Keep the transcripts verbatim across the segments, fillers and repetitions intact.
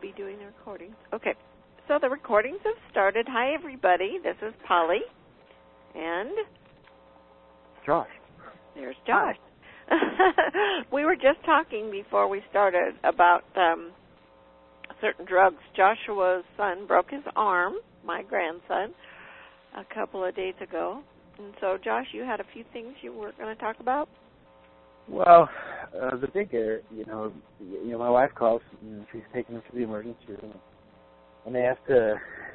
be doing the recordings. Okay, so the recordings have started. Hi, everybody. This is Polly. And? Josh. There's Josh. We were just talking before we started about um, certain drugs. Joshua's son broke his arm, my grandson, a couple of days ago. And so, Josh, you had a few things you were going to talk about? Well, uh, the big, area, you know, you know, my wife calls, and she's taking him to the emergency room, and they have to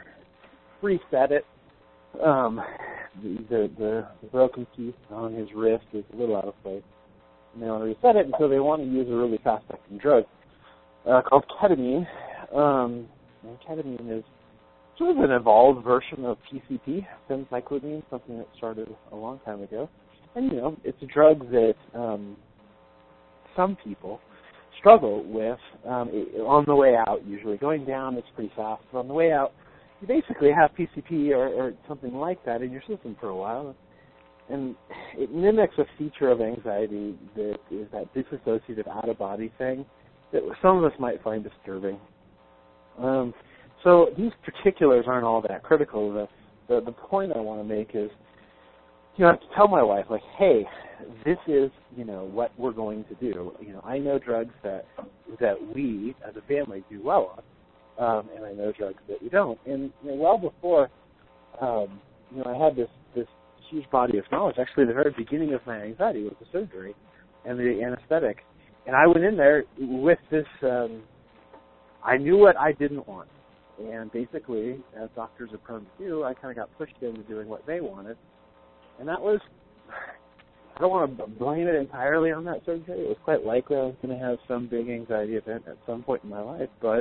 reset it. Um, the, the the the broken piece on his wrist is a little out of place, and they want to reset it, and so they want to use a really fast-acting drug uh, called ketamine. Um, and ketamine is sort of an evolved version of P C P, phencyclidine, something that started a long time ago. And, you know, it's a drug that um, some people struggle with um, it, on the way out, usually. Going down, it's pretty fast. But on the way out, you basically have P C P or, or something like that in your system for a while. And it mimics a feature of anxiety that is that disassociative out-of-body thing that some of us might find disturbing. Um, so these particulars aren't all that critical. The, the, the point I want to make is, you know, I have to tell my wife, like, hey, this is, you know, what we're going to do. You know, I know drugs that that we, as a family, do well on, um, and I know drugs that we don't. And, you know, well before, um, you know, I had this, this huge body of knowledge. Actually, the very beginning of my anxiety was the surgery and the anesthetic. And I went in there with this, um, I knew what I didn't want. And basically, as doctors are prone to do, I kind of got pushed into doing what they wanted. And that was, I don't want to blame it entirely on that surgery. It was quite likely I was going to have some big anxiety event at some point in my life. But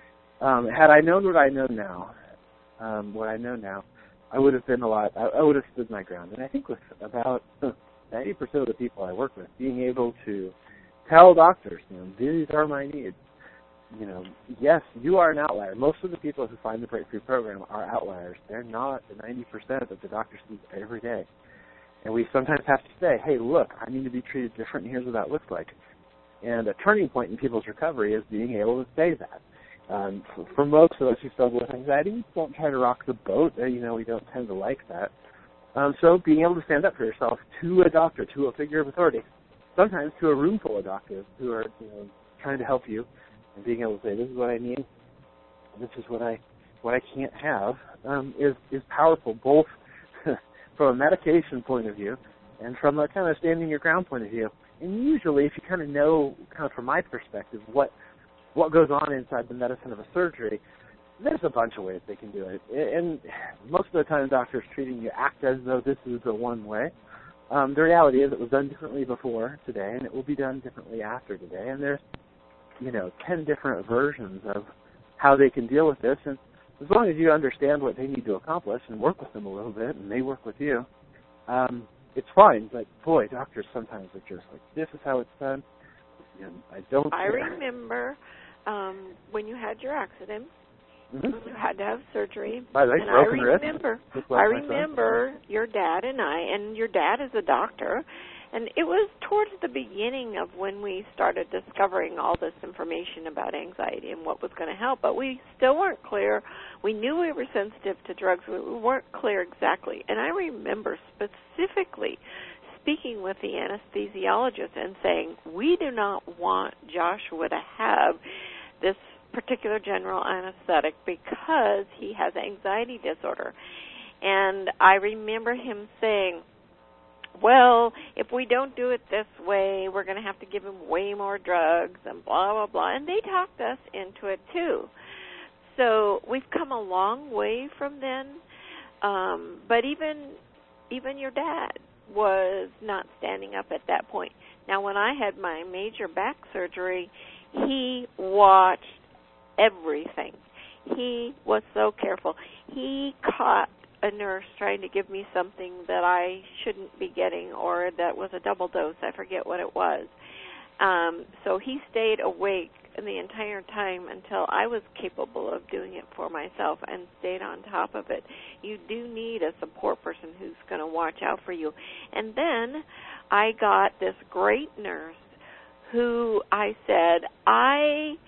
um, had I known what I know now, um, what I know now, I would have been a lot, I, I would have stood my ground. And I think with about ninety percent of the people I work with, being able to tell doctors, you know, these are my needs. You know, yes, you are an outlier. Most of the people who find the Breakthrough Program are outliers. They're not the ninety percent that the doctor sees every day. And we sometimes have to say, hey, look, I need to be treated different, and here's what that looks like. And a turning point in people's recovery is being able to say that. Um, for, for most of us who struggle with anxiety, we don't try to rock the boat. You know, we don't tend to like that. Um, so being able to stand up for yourself to a doctor, to a figure of authority, sometimes to a room full of doctors who are, you know, trying to help you, and being able to say, this is what I need, this is what I what I can't have, um, is, is powerful, both from a medication point of view and from a kind of standing your ground point of view. And usually, if you kind of know, kind of from my perspective, what what goes on inside the medicine of a surgery, there's a bunch of ways they can do it. And most of the time, doctors treating you act as though this is the one way. Um, the reality is it was done differently before today, and it will be done differently after today. And there's, you know, ten different versions of how they can deal with this. And as long as you understand what they need to accomplish and work with them a little bit, and they work with you, um, it's fine. But, boy, doctors sometimes are just like, this is how it's done. And I don't I care. remember um, when you had your accident, mm-hmm. you had to have surgery. By the way, and I broken remember, wrist. I remember your dad and I, and your dad is a doctor, and it was towards the beginning of when we started discovering all this information about anxiety and what was going to help, but we still weren't clear. We knew we were sensitive to drugs, but we weren't clear exactly. And I remember specifically speaking with the anesthesiologist and saying, we do not want Joshua to have this particular general anesthetic because he has anxiety disorder. And I remember him saying, well, if we don't do it this way, we're going to have to give him way more drugs and blah, blah, blah. And they talked us into it, too. So we've come a long way from then. Um, but even even your dad was not standing up at that point. Now, when I had my major back surgery, he watched everything. He was so careful. He caught a nurse trying to give me something that I shouldn't be getting, or that was a double dose. I forget what it was. Um, so he stayed awake the entire time until I was capable of doing it for myself and stayed on top of it. You do need a support person who's going to watch out for you. And then I got this great nurse who I said, I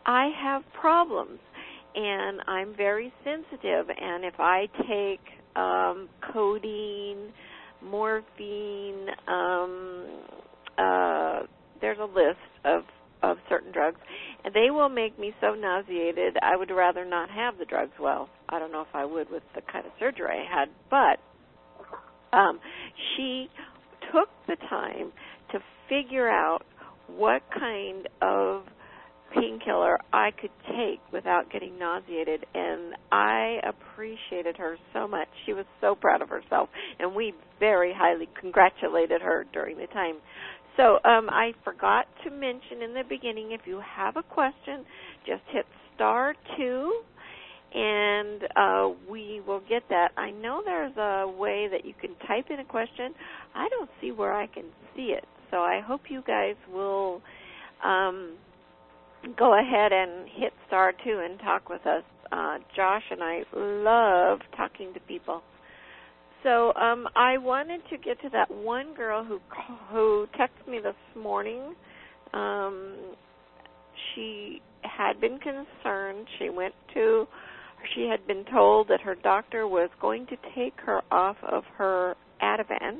I have problems, and I'm very sensitive, and if I take um, codeine, morphine, um, uh, there's a list of, of certain drugs, and they will make me so nauseated, I would rather not have the drugs. Well, I don't know if I would with the kind of surgery I had, but um, she took the time to figure out what kind of painkiller I could take without getting nauseated, and I appreciated her so much. She was so proud of herself, and we very highly congratulated her during the time. So um, I forgot to mention in the beginning, if you have a question, just hit star two, and uh, we will get that. I know there's a way that you can type in a question. I don't see where I can see it, so I hope you guys will um, go ahead and hit star two and talk with us. Uh, Josh and I love talking to people. So um, I wanted to get to that one girl who who texted me this morning. Um, she had been concerned. She went to, she had been told that her doctor was going to take her off of her Ativan.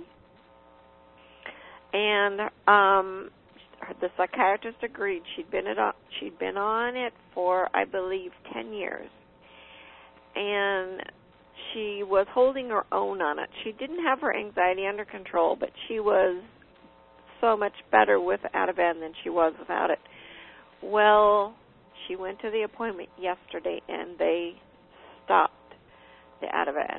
And um, the psychiatrist agreed. She'd been at, she'd been on it for, I believe, ten years. And she was holding her own on it. She didn't have her anxiety under control, but she was so much better with Ativan than she was without it. Well, she went to the appointment yesterday, and they stopped the Ativan.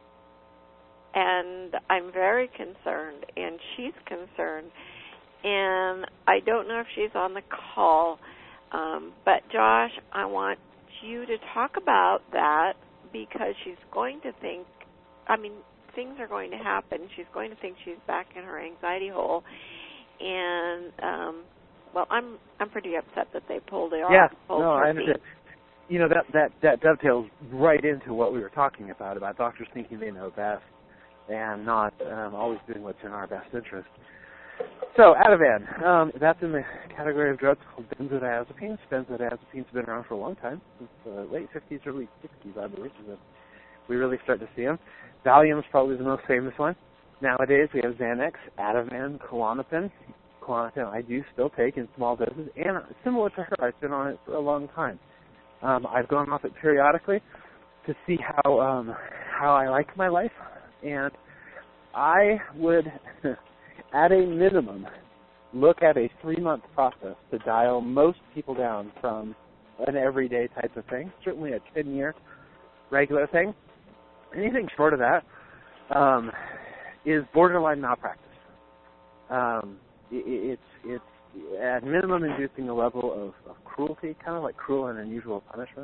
And I'm very concerned, and she's concerned. And I don't know if she's on the call, um, but Josh, I want you to talk about that, because she's going to think, I mean, things are going to happen. She's going to think she's back in her anxiety hole. And, um, well, I'm I'm pretty upset that they pulled her yeah, off. Yeah, no, I understand. You know, that, that, that dovetails right into what we were talking about, about doctors thinking they know best and not um, always doing what's in our best interest. So, Ativan, um, that's in the category of drugs called benzodiazepines. Benzodiazepines have been around for a long time, since the late fifties, early sixties, I believe, is when we really start to see them. Valium is probably the most famous one. Nowadays, we have Xanax, Ativan, Klonopin. Klonopin I do still take in small doses, and similar to her, I've been on it for a long time. Um, I've gone off it periodically to see how um, how I like my life, and I would... at a minimum, look at a three-month process to dial most people down from an everyday type of thing, certainly a ten-year regular thing. Anything short of that um, is borderline malpractice. Um, it, it's, it's at minimum inducing a level of, of cruelty, kind of like cruel and unusual punishment,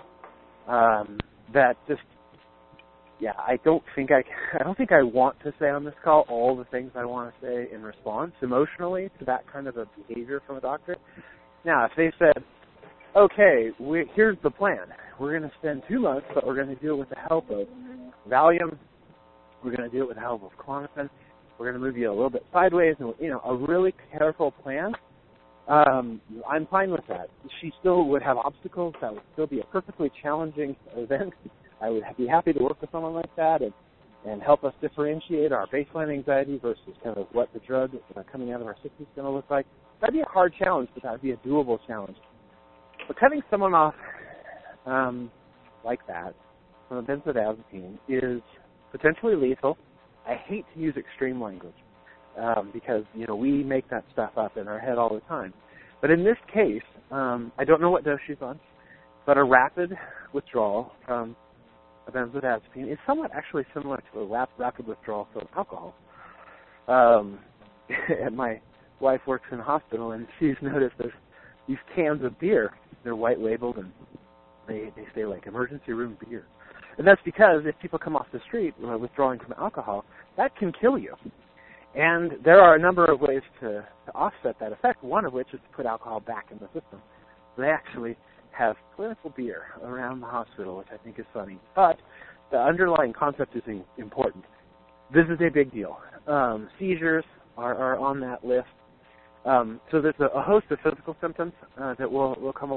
um, that just Yeah, I don't think I, I don't think I want to say on this call all the things I want to say in response emotionally to that kind of a behavior from a doctor. Now, if they said, okay, we, here's the plan. We're going to spend two months, but we're going to do it with the help of Valium. We're going to do it with the help of Klonopin. We're going to move you a little bit sideways, and you know, a really careful plan. Um, I'm fine with that. She still would have obstacles. That would still be a perfectly challenging event. I would be happy to work with someone like that and, and help us differentiate our baseline anxiety versus kind of what the drug uh, coming out of our system is going to look like. That'd be a hard challenge, but that would be a doable challenge. But cutting someone off um, like that from a benzodiazepine is potentially lethal. I hate to use extreme language um, because, you know, we make that stuff up in our head all the time. But in this case, um, I don't know what dose she's on, but a rapid withdrawal from a benzodiazepine is somewhat actually similar to a rap, rapid withdrawal from alcohol. Um, and my wife works in a hospital, and she's noticed there's these cans of beer. They're white labeled, and they, they say, like, emergency room beer. And that's because if people come off the street uh, withdrawing from alcohol, that can kill you. And there are a number of ways to, to offset that effect, one of which is to put alcohol back in the system. They actually have clinical beer around the hospital, which I think is funny. But the underlying concept is important. This is a big deal. Um, seizures are, are on that list. Um, so there's a, a host of physical symptoms uh, that will, will come along.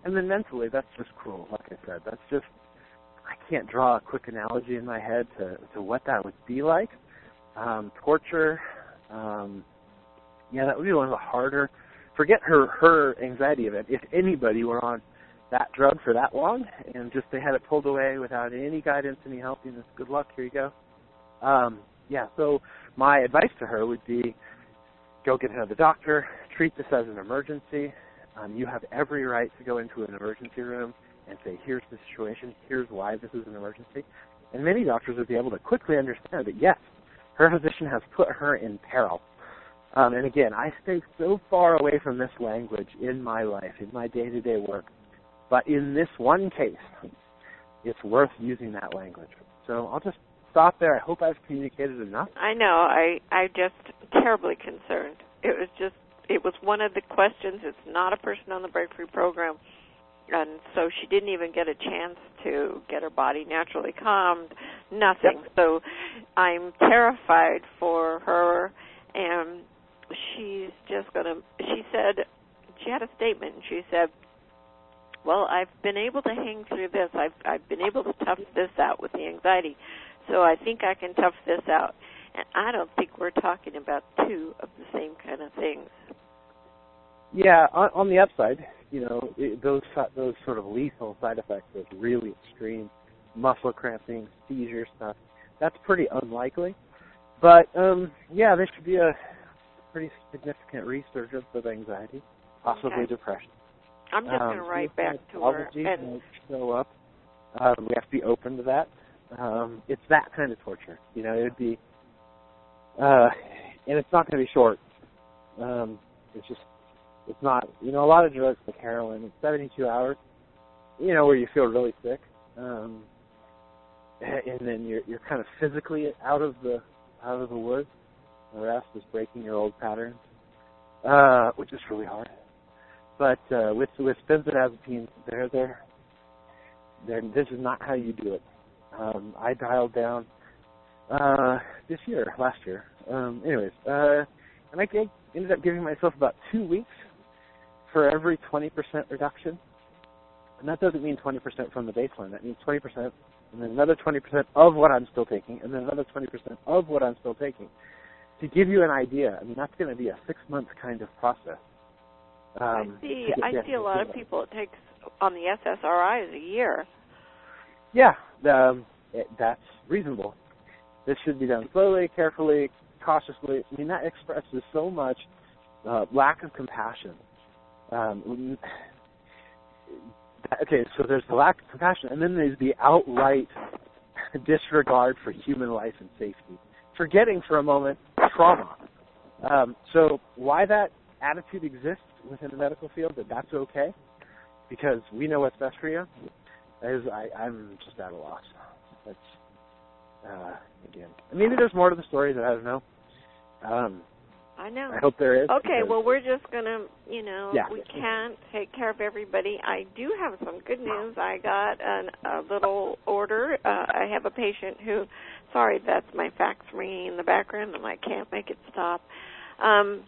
And then mentally, that's just cruel, like I said. That's just, I can't draw a quick analogy in my head to, to what that would be like. Um, torture, um, yeah, that would be one of the harder, forget her, her anxiety event. If anybody were on that drug for that long and just they had it pulled away without any guidance, any help, you know, good luck, here you go. Um, yeah, so my advice to her would be go get another doctor, treat this as an emergency. Um, you have every right to go into an emergency room and say, here's the situation, here's why this is an emergency. And many doctors would be able to quickly understand that, yes, her physician has put her in peril. Um, and again, I stay so far away from this language in my life, in my day-to-day work. But in this one case, it's worth using that language. So I'll just stop there. I hope I've communicated enough. I know. I, I'm just terribly concerned. It was just, it was one of the questions. It's not a person on the Breakthrough Program. And so she didn't even get a chance to get her body naturally calmed, nothing. Yep. So I'm terrified for her, and she's just going to, she said, she had a statement, and she said, well, I've been able to hang through this. I've, I've been able to tough this out with the anxiety, so I think I can tough this out. And I don't think we're talking about two of the same kind of things. Yeah, on, on the upside, you know, it, those those sort of lethal side effects of really extreme muscle cramping, seizure stuff, that's pretty unlikely. But, um, yeah, there should be a pretty significant resurgence of anxiety, possibly okay. depression. I'm just going to write um, back to her. And show up. Um, we have to be open to that. Um, it's that kind of torture. You know, it would be, uh, and it's not going to be short. Um, it's just, it's not, you know, a lot of drugs like heroin, it's seventy-two hours, you know, where you feel really sick. Um, and then you're you're kind of physically out of the out of the woods. The rest is breaking your old patterns, uh, which is really hard. But uh, with with benzodiazepines, they're there. They're, this is not how you do it. Um, I dialed down uh, this year, last year. Um, anyways, uh, and I gave, ended up giving myself about two weeks for every twenty percent reduction. And that doesn't mean twenty percent from the baseline. That means twenty percent, and then another twenty percent of what I'm still taking, and then another twenty percent of what I'm still taking. To give you an idea, I mean, that's going to be a six-month kind of process. Um, I see. I see a lot of people. It takes on the S S R Is a year. Yeah, um, it, that's reasonable. This should be done slowly, carefully, cautiously. I mean, that expresses so much uh, lack of compassion. Um, okay, so there's the lack of compassion, and then there's the outright disregard for human life and safety. Forgetting for a moment trauma. Um, so why that attitude exists within the medical field, that that's okay, because we know what's best for you, is I, I'm just at a loss. That's, uh, again, maybe there's more to the story that I don't know. Um, I know. I hope there is. Okay, well, we're just going to, you know, yeah. we can't take care of everybody. I do have some good news. I got an, a little order. Uh, I have a patient who, sorry, that's my fax ringing in the background, and I can't make it stop. Um,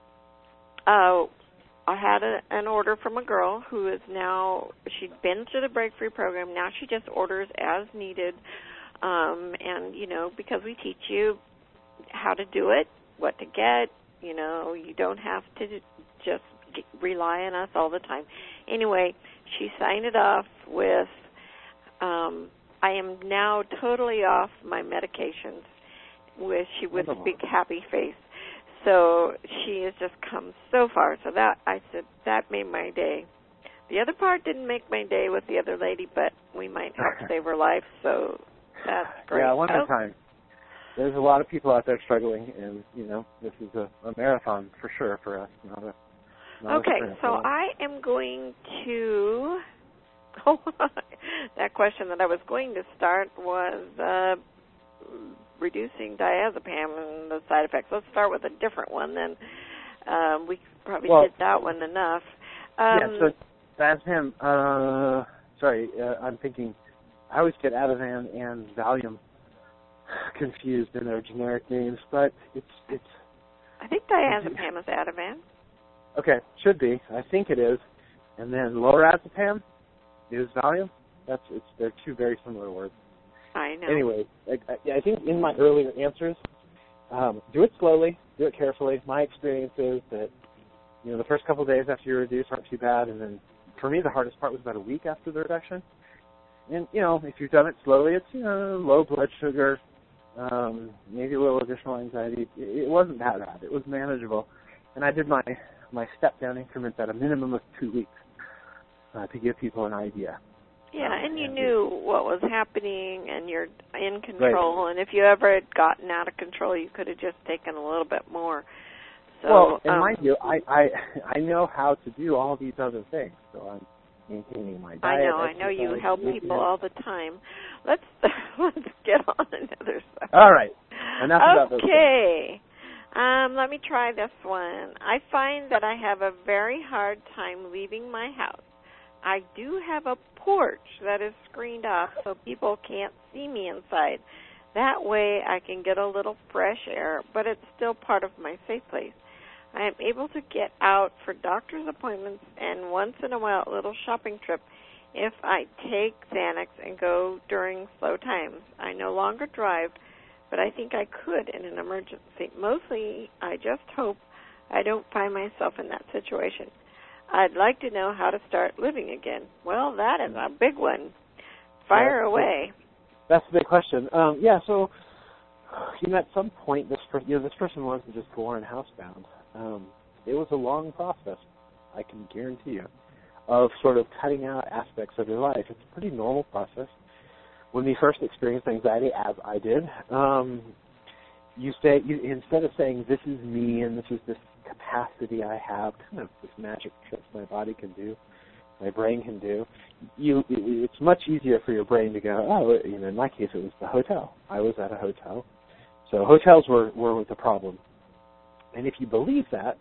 uh, I had a, an order from a girl who is now, she'd been through the Breakthrough Program. Now she just orders as needed. Um, and, you know, because we teach you how to do it, what to get, you know, you don't have to just get, rely on us all the time. Anyway, she signed it off with, um, I am now totally off my medications, with she with a big happy face. So she has just come so far. So that, I said, that made my day. The other part didn't make my day with the other lady, but we might help save her life, so that's great. Yeah, one at oh. a time. There's a lot of people out there struggling, and, you know, this is a, a marathon for sure for us. Not a, not okay, a so I am going to, oh, that question that I was going to start was uh, reducing diazepam and the side effects. Let's start with a different one then. Um, we probably well, did that one enough. Um, yeah, so diazepam, uh, sorry, uh, I'm thinking, I always get Ativan and Valium confused in their generic names, but it's it's. I think diazepam is Ativan. Okay, should be. I think it is. And then lorazepam is Valium. That's it's they're two very similar words. I know. Anyway, I, I think in my earlier answers, um, do it slowly, do it carefully. My experience is that, you know, the first couple of days after you reduce aren't too bad, and then for me the hardest part was about a week after the reduction. And, you know, if you've done it slowly, it's, you know, low blood sugar, um, maybe a little additional anxiety. It, it wasn't that bad. It was manageable. And I did my, my step-down increments at a minimum of two weeks uh, to give people an idea. Yeah, um, and you and knew what was happening, and you're in control. Right. And if you ever had gotten out of control, you could have just taken a little bit more. So, well, and um, mind you, I, I, I know how to do all these other things. So I'm maintaining my diet. I know, I know you help people all the time. Let's let's get on another subject. All right, enough about those things. Okay, um, let me try this one. I find that I have a very hard time leaving my house. I do have a porch that is screened off so people can't see me inside. That way I can get a little fresh air, but it's still part of my safe place. I am able to get out for doctor's appointments and once in a while a little shopping trip if I take Xanax and go during slow times. I no longer drive, but I think I could in an emergency. Mostly, I just hope I don't find myself in that situation. I'd like to know how to start living again. Well, that is a big one. Fire yeah, away. That's the big question. Um, yeah, so you know, at some point, this per- you know, this person wasn't just born housebound. Um, it was a long process, I can guarantee you, of sort of cutting out aspects of your life. It's a pretty normal process. When we first experienced anxiety, as I did, um, you say you, instead of saying this is me and this is this capacity I have, kind of this magic trick my body can do, my brain can do, you it, it's much easier for your brain to go, oh, you know, in my case it was the hotel. I was at a hotel, so hotels were were the problem. And if you believe that,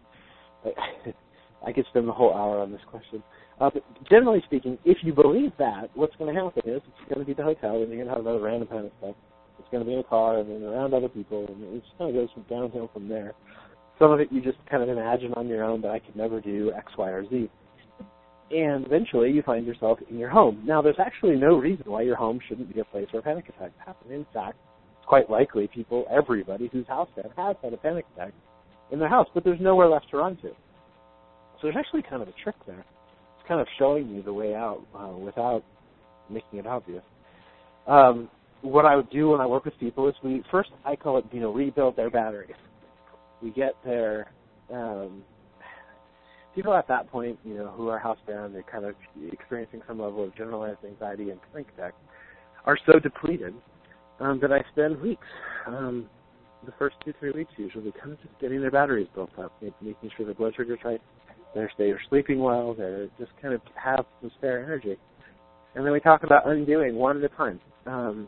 I could spend the whole hour on this question. Uh, but generally speaking, if you believe that, what's going to happen is it's going to be the hotel, and you're going to have another random kind of stuff. It's going to be in a car and then around other people, and it just kind of goes from downhill from there. Some of it you just kind of imagine on your own that I could never do X, Y, or Z. And eventually you find yourself in your home. Now, there's actually no reason why your home shouldn't be a place where panic attacks happen. In fact, it's quite likely people, everybody who's housebound has had a panic attack in their house, but there's nowhere left to run to. So there's actually kind of a trick there. It's kind of showing you the way out uh, without making it obvious. Um, what I would do when I work with people is we, first I call it, you know, rebuild their batteries. We get their, um, people at that point, you know, who are housebound, they're kind of experiencing some level of generalized anxiety and panic attack, are so depleted um, that I spend weeks, um, the first two, three weeks usually, kind of just getting their batteries built up, making sure their blood sugar's right, they're, they're sleeping well, they're just kind of have some spare energy. And then we talk about undoing one at a time. Um,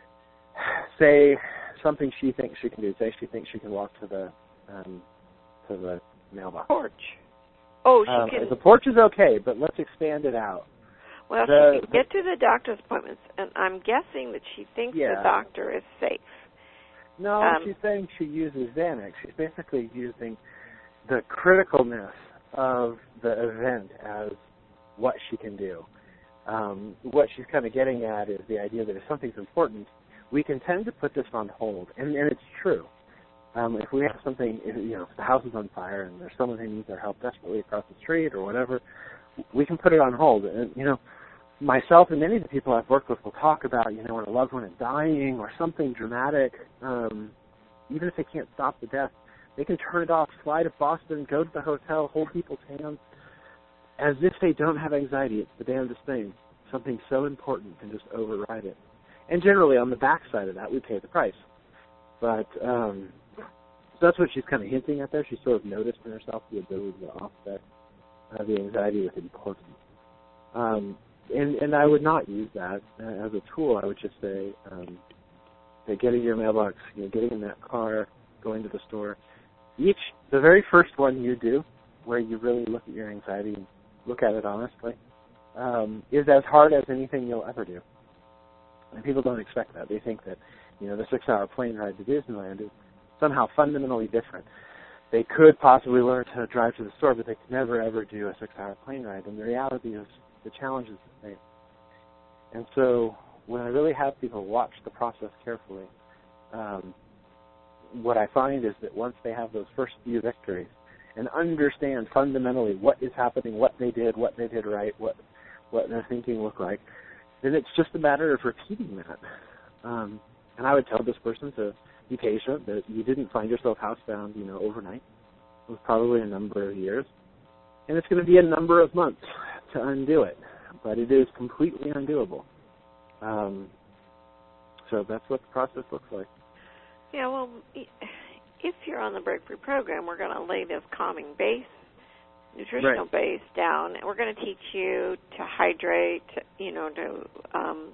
say something she thinks she can do. Say she thinks she can walk to the um, to the mailbox. Porch. Oh, she um, can. The porch is okay, but let's expand it out. Well, the, she can get to the doctor's appointments, and I'm guessing that she thinks yeah. the doctor is safe. No, um, she's saying she uses Xanax. She's basically using the criticalness of the event as what she can do. Um, what she's kind of getting at is the idea that if something's important, we can tend to put this on hold, and, and it's true. Um, if we have something, if, you know, if the house is on fire and there's someone who needs our help desperately across the street or whatever, we can put it on hold. And, you know, myself and many of the people I've worked with will talk about, you know, when a loved one is dying or something dramatic, um, even if they can't stop the death, they can turn it off, fly to Boston, go to the hotel, hold people's hands, as if they don't have anxiety. It's the damnedest thing. Something so important can just override it. And generally, on the backside of that, we pay the price. But um, so that's what she's kind of hinting at there. She's sort of noticed in herself the ability to offset uh, the anxiety with importance. Um, and, and I would not use that uh, as a tool. I would just say, um, that getting your mailbox, you know, getting in that car, going to the store. Each, the very first one you do, where you really look at your anxiety and look at it honestly, um, is as hard as anything you'll ever do. And people don't expect that. They think that, you know, the six-hour plane ride to Disneyland is somehow fundamentally different. they could possibly learn to drive to the store, but they could never, ever do a six-hour plane ride. And the reality is the challenge is the same. And so when I really have people watch the process carefully, um, what I find is that once they have those first few victories and understand fundamentally what is happening, what they did, what they did right, what what their thinking looked like, then it's just a matter of repeating that. Um, and I would tell this person to be patient, that you didn't find yourself housebound, you know, overnight. It was probably a number of years. And it's going to be a number of months to undo it. But it is completely undoable. Um, so that's what the process looks like. Yeah, well, if you're on the Breakthrough program, we're going to lay this calming base, nutritional right. base down. We're going to teach you to hydrate, you know, to um,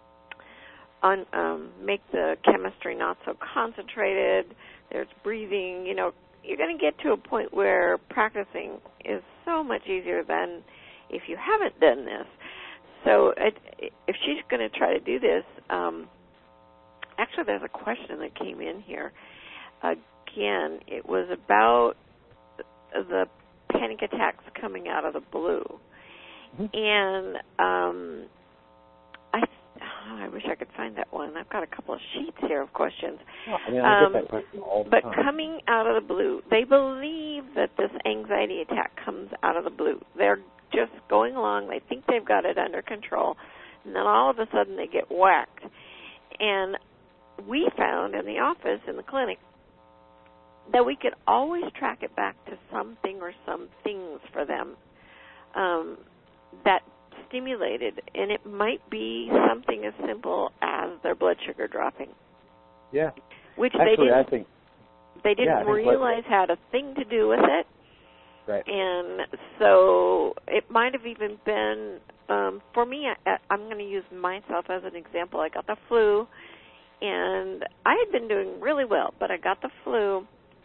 un, um, make the chemistry not so concentrated. There's breathing. You know, you're going to get to a point where practicing is so much easier than if you haven't done this. So it, if she's going to try to do this, um, actually there's a question that came in here. Again, it was about the panic attacks coming out of the blue. Mm-hmm. And um, I oh, I wish I could find that one. I've got a couple of sheets here of questions. Oh, I mean, I um, get that question all the but time. coming out of the blue, they believe that this anxiety attack comes out of the blue. They're just going along. They think they've got it under control. And then all of a sudden they get whacked. And we found in the office, in the clinic, that we could always track it back to something or some things for them um, that stimulated. And it might be something as simple as their blood sugar dropping. Yeah. Which Actually, they didn't, I think, they didn't yeah, realize what, had a thing to do with it. Right. And so it might have even been, um, for me, I, I'm going to use myself as an example. I got the flu, and I had been doing really well, but I got the flu,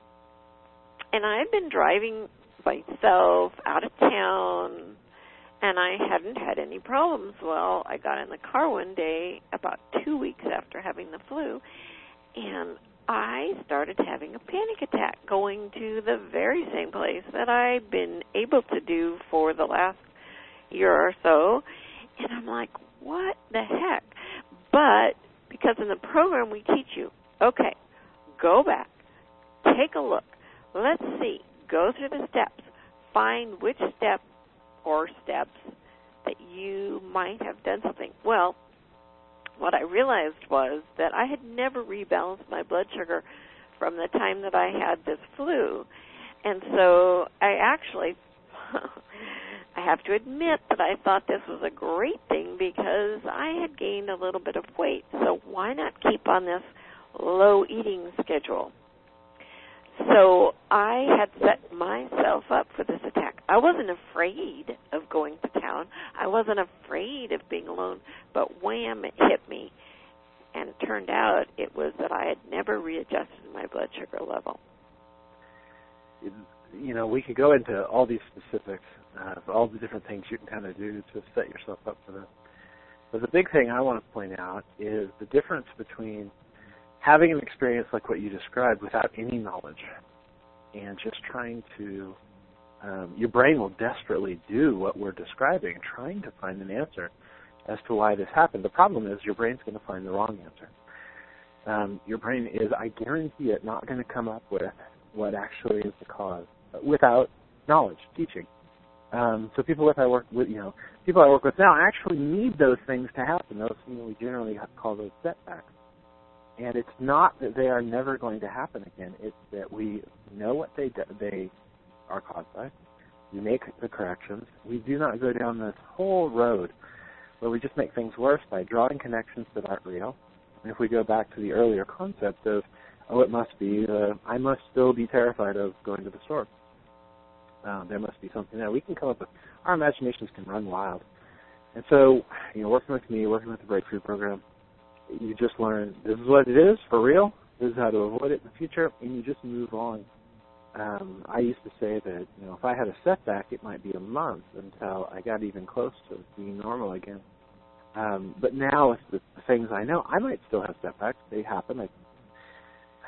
and I had been driving myself out of town, and I hadn't had any problems. Well, I got in the car one day about two weeks after having the flu, and I started having a panic attack going to the very same place that I'd been able to do for the last year or so. And I'm like, what the heck? But because in the program we teach you, okay, go back, take a look, let's see, go through the steps, find which step or steps that you might have done something. Well, what I realized was that I had never rebalanced my blood sugar from the time that I had this flu. And so I actually, I have to admit that I thought this was a great thing because I had gained a little bit of weight. So why not keep on this low eating schedule? So I had set myself up for this attack. I wasn't afraid of going to town. I wasn't afraid of being alone. But wham, it hit me. And it turned out it was that I had never readjusted my blood sugar level. You know, we could go into all these specifics, uh, all the different things you can kind of do to set yourself up for this. But the big thing I want to point out is the difference between having an experience like what you described without any knowledge and just trying to, um, your brain will desperately do what we're describing, trying to find an answer as to why this happened. The problem is your brain's going to find the wrong answer. Um, your brain is, I guarantee it, not going to come up with what actually is the cause without knowledge, teaching. Um, so people with I work with, you know, people I work with now actually need those things to happen. Those, you know, we generally call those setbacks. And it's not that they are never going to happen again. It's that we know what they do, they are caused by. We make the corrections. We do not go down this whole road where we just make things worse by drawing connections that aren't real. And if we go back to the earlier concept of, oh, it must be, uh, I must still be terrified of going to the store. Uh, there must be something there. We can come up with, our imaginations can run wild. And so, you know, working with me, working with the Breakthrough program, you just learn this is what it is for real. This is how to avoid it in the future, and you just move on. Um, I used to say that, you know, if I had a setback, it might be a month until I got even close to being normal again. Um, but now with the things I know, I might still have setbacks. They happen. I,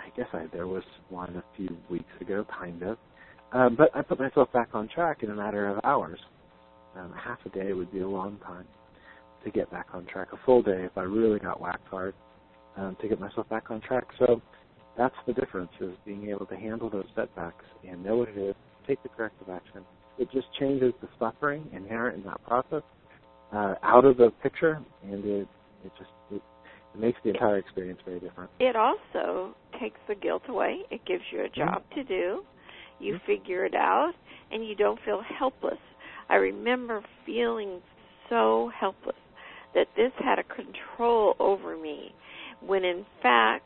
I guess I, there was one a few weeks ago, kind of. Um, but I put myself back on track in a matter of hours. Um, half a day would be a long time to get back on track. A full day, if I really got whacked hard, um, to get myself back on track. So that's the difference, is being able to handle those setbacks and know what it is, take the corrective action. It just changes the suffering inherent in that process uh, out of the picture, and it, it just it, it makes the entire experience very different. It also takes the guilt away. It gives you a job mm-hmm. to do. You mm-hmm. figure it out, and you don't feel helpless. I remember feeling so helpless that this had a control over me, when in fact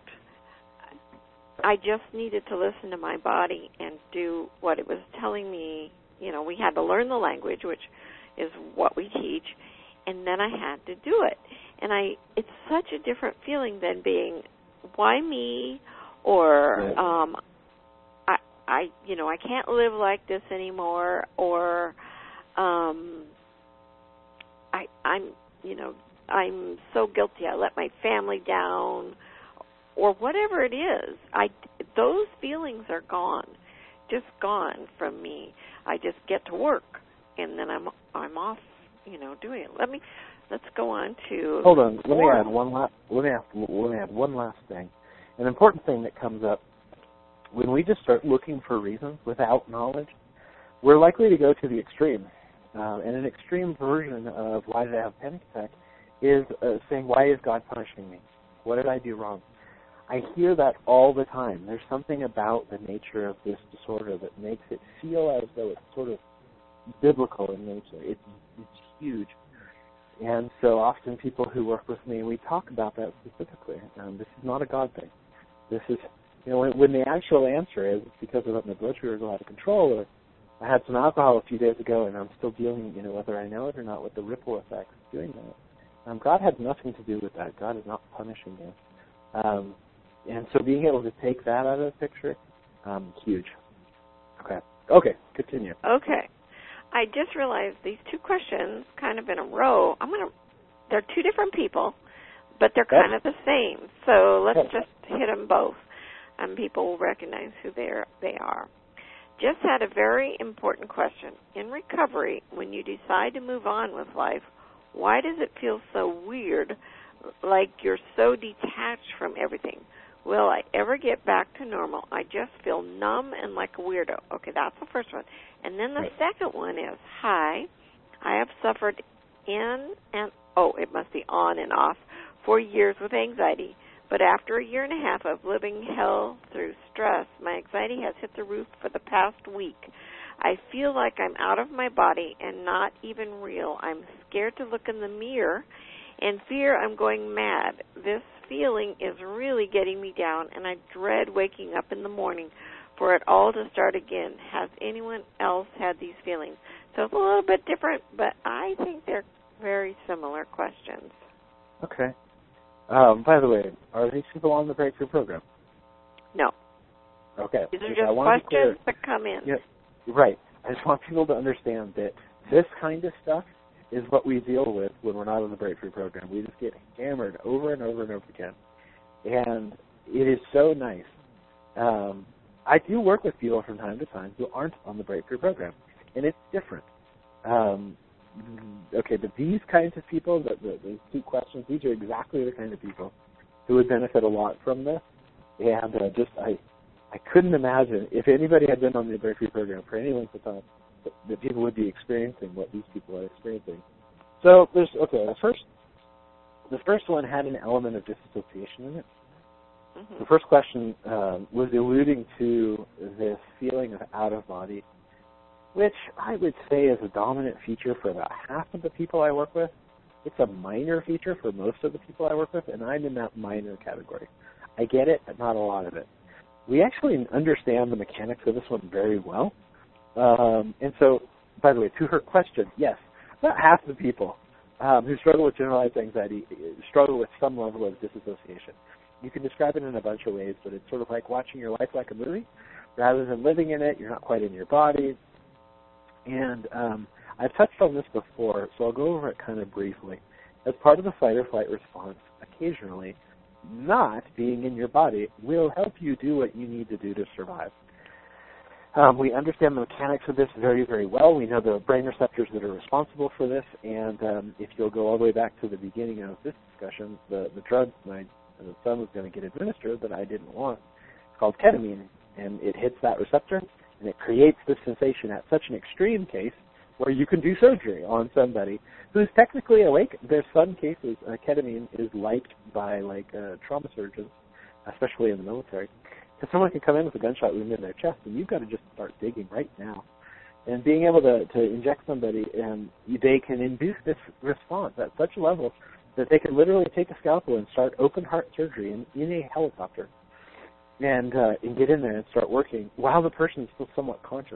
I just needed to listen to my body and do what it was telling me. You know, we had to learn the language, which is what we teach, and then I had to do it. And I, it's such a different feeling than being, why me, or um, I, I, you know, I can't live like this anymore, or um, I, I'm, you know, I'm so guilty. I let my family down, or whatever it is. I, those feelings are gone, just gone from me. I just get to work, and then I'm I'm off, you know, doing it. Let me let's go on to. Hold on. Let me add one last. Let me add, let me add one last thing. An important thing that comes up when we just start looking for reasons without knowledge, we're likely to go to the extreme. Uh, and an extreme version of why did I have a panic attack is uh, saying, why is God punishing me? What did I do wrong? I hear that all the time. There's something about the nature of this disorder that makes it feel as though it's sort of biblical in nature. It's, it's huge. And so often people who work with me, we talk about that specifically. Um, this is not a God thing. This is, you know, when, when the actual answer is it's because of my blood sugars are out of control, or I had some alcohol a few days ago and I'm still dealing, you know, whether I know it or not, with the ripple effects of doing that. Um, God had nothing to do with that. God is not punishing you. Um, and so being able to take that out of the picture, um, huge. Okay. Okay, continue. Okay. I just realized these two questions kind of in a row, I'm going to, they're two different people, but they're kind of the same. So let's just hit them both, and people will recognize who they're, they are. Just had a very important question. In recovery, when you decide to move on with life, why does it feel so weird, like you're so detached from everything? Will I ever get back to normal? I just feel numb and like a weirdo. Okay, that's the first one. And then the second one is, hi, I have suffered in and, oh, it must be on and off, for years with anxiety. But after a year and a half of living hell through stress, my anxiety has hit the roof for the past week. I feel like I'm out of my body and not even real. I'm scared to look in the mirror and fear I'm going mad. This feeling is really getting me down, and I dread waking up in the morning for it all to start again. Has anyone else had these feelings? So it's a little bit different, but I think they're very similar questions. Okay. Um, by the way, are these people on the Breakthrough program? No. Okay. These are just questions that come in. Yeah, right. I just want people to understand that this kind of stuff is what we deal with when we're not on the Breakthrough program. We just get hammered over and over and over again. And it is so nice. Um, I do work with people from time to time who aren't on the Breakthrough program, and it's different. Um, okay, but these kinds of people, the, the, these two questions, these are exactly the kind of people who would benefit a lot from this. And uh, just, I I couldn't imagine, if anybody had been on the Breakthrough program for any length of time, that, that people would be experiencing what these people are experiencing. So there's, okay, the first, the first one had an element of disassociation in it. Mm-hmm. The first question um, was alluding to this feeling of out-of-body, which I would say is a dominant feature for about half of the people I work with. It's a minor feature for most of the people I work with, and I'm in that minor category. I get it, but not a lot of it. We actually understand the mechanics of this one very well. Um, and so, by the way, to her question, yes, about half the people um, who struggle with generalized anxiety struggle with some level of disassociation. You can describe it in a bunch of ways, but it's sort of like watching your life like a movie. Rather than living in it, you're not quite in your body. And um, I've touched on this before, so I'll go over it kind of briefly. As part of the fight or flight response, occasionally not being in your body will help you do what you need to do to survive. Um, we understand the mechanics of this very, very well. We know the brain receptors that are responsible for this, and um, if you'll go all the way back to the beginning of this discussion, the, the drug my the son was going to get administered that I didn't want, it's called ketamine, and it hits that receptor, and it creates this sensation at such an extreme case where you can do surgery on somebody who's technically awake. There's some cases uh, ketamine is liked by like uh, trauma surgeons, especially in the military. Because someone can come in with a gunshot wound in their chest, and you've got to just start digging right now. And being able to, to inject somebody, and they can induce this response at such a level that they can literally take a scalpel and start open heart surgery in, in a helicopter and, uh, and get in there and start working while the person is still somewhat conscious.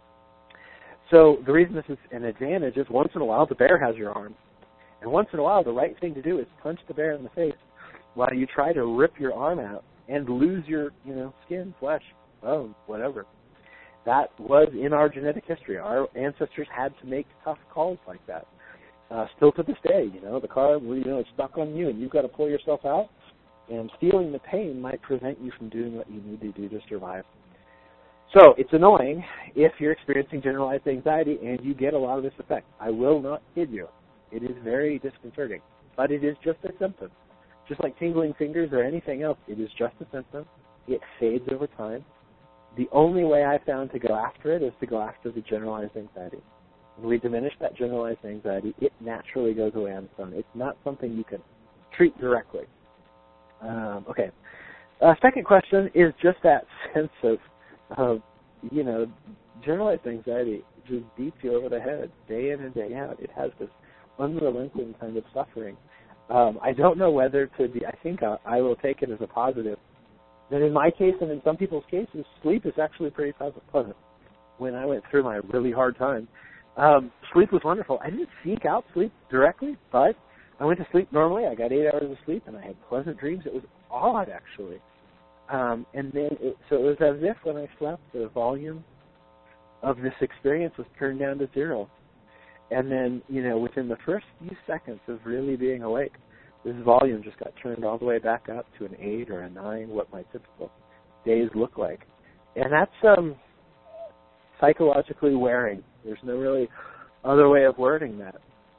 So the reason this is an advantage is once in a while the bear has your arm. And once in a while the right thing to do is punch the bear in the face while you try to rip your arm out and lose your, you know, skin, flesh, bone, whatever. That was in our genetic history. Our ancestors had to make tough calls like that. Uh, still to this day, you know, the car, you know, it's stuck on you, and you've got to pull yourself out. And feeling the pain might prevent you from doing what you need to do to survive. So it's annoying if you're experiencing generalized anxiety and you get a lot of this effect. I will not kid you. It is very disconcerting, but it is just a symptom. Just like tingling fingers or anything else, it is just a symptom. It fades over time. The only way I've found to go after it is to go after the generalized anxiety. When we diminish that generalized anxiety, it naturally goes away on its own. It's not something you can treat directly. Um, okay. Uh, second question is just that sense of, of, you know, generalized anxiety just beats you over the head day in and day out. It has this unrelenting kind of suffering. Um, I don't know whether to be, I think I, I will take it as a positive. That in my case and in some people's cases, sleep is actually pretty pleasant. When I went through my really hard time, um, sleep was wonderful. I didn't seek out sleep directly, but I went to sleep normally. I got eight hours of sleep, and I had pleasant dreams. It was odd, actually. Um, and then, it, so it was as if when I slept, the volume of this experience was turned down to zero. And then, you know, within the first few seconds of really being awake, this volume just got turned all the way back up to an eight or a nine, what my typical days look like. And that's um, psychologically wearing. There's no really other way of wording that.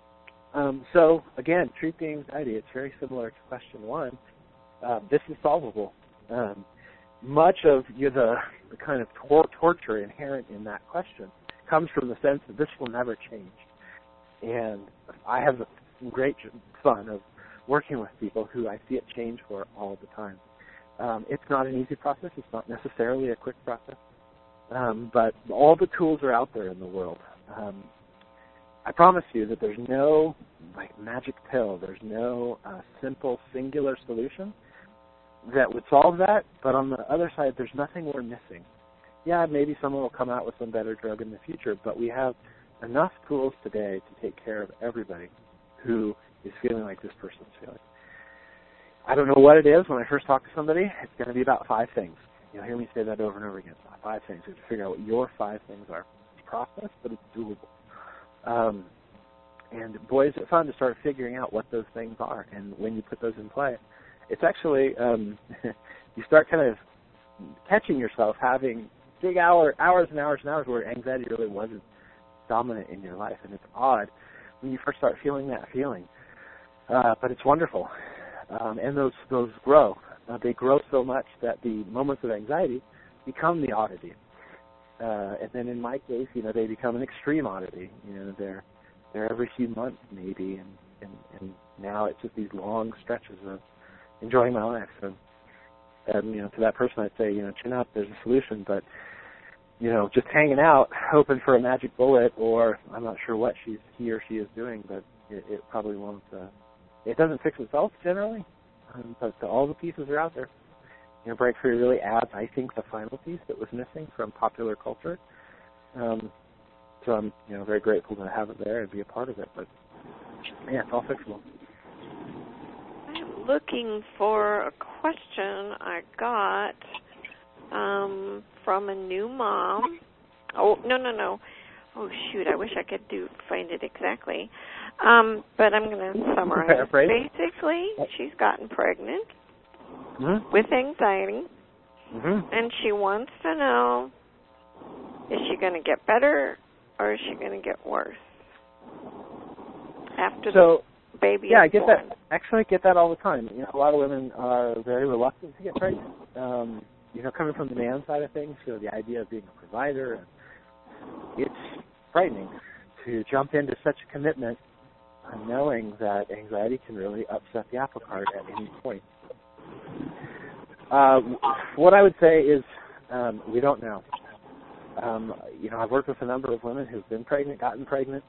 Um, so, again, treat the anxiety. It's very similar to question one. Uh, this is solvable. Um, much of you know, the, the kind of tor- torture inherent in that question comes from the sense that this will never change. And I have great fun of working with people who I see it change for all the time. Um, it's not an easy process. It's not necessarily a quick process. Um, but all the tools are out there in the world. Um, I promise you that there's no like magic pill. There's no uh, simple, singular solution that would solve that. But on the other side, there's nothing we're missing. Yeah, maybe someone will come out with some better drug in the future, but we have enough tools today to take care of everybody who is feeling like this person's feeling. I don't know what it is. When I first talk to somebody, it's going to be about five things. You'll hear me say that over and over again. Five things. You have to figure out what your five things are. It's a process, but it's doable. Um, and boy, is it fun to start figuring out what those things are. And when you put those in play, it's actually, um, you start kind of catching yourself having big hour, hours and hours and hours where anxiety really wasn't dominant in your life. And it's odd when you first start feeling that feeling. Uh, but it's wonderful. Um, and those those grow. Uh, they grow so much that the moments of anxiety become the oddity. Uh, and then in my case, you know, they become an extreme oddity. You know, they're they're every few months maybe, and, and, and now it's just these long stretches of enjoying my life. And, and, you know, to that person I'd say, you know, chin up, there's a solution, but, you know, just hanging out, hoping for a magic bullet, or I'm not sure what she's he or she is doing, but it, it probably won't, uh, it doesn't fix itself generally, um, but the, all the pieces are out there. You know, Breakthrough really adds, I think, the final piece that was missing from popular culture. Um, so I'm, you know, very grateful to have it there and be a part of it. But yeah, it's all fixable. I'm looking for a question I got um, from a new mom. Oh no no no! Oh shoot! I wish I could do find it exactly. Um, but I'm going to summarize. Basically, she's gotten pregnant. mm-hmm. with anxiety, mm-hmm. and she wants to know, is she going to get better or is she going to get worse after so, the baby yeah, is I get born? that. Actually, I get that all the time. You know, a lot of women are very reluctant to get pregnant. Um, you know, coming from the man side of things, you know, the idea of being a provider, and it's frightening to jump into such a commitment, knowing that anxiety can really upset the apple cart at any point. Uh, what I would say is um, we don't know. Um, you know, I've worked with a number of women who've been pregnant, gotten pregnant.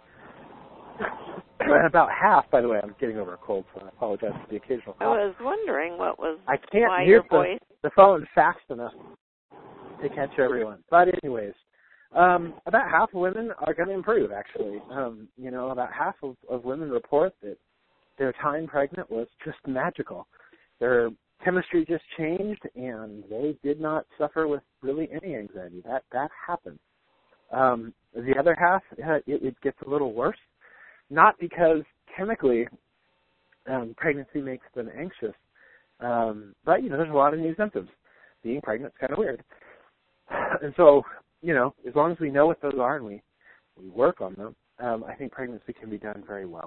And about half, by the way, I'm getting over a cold, so I apologize for the occasional cough. I was wondering what was I can't why mute your the, voice. the phone fast enough to catch everyone. But anyways, um, about half of women are going to improve, actually. Um, you know, about half of, of women report that their time pregnant was just magical. Their chemistry just changed, and they did not suffer with really any anxiety. That that happened. Um, the other half, uh, it, it gets a little worse, not because chemically um, pregnancy makes them anxious, um, but, you know, there's a lot of new symptoms. Being pregnant is kind of weird. And so, you know, as long as we know what those are and we, we work on them, um, I think pregnancy can be done very well.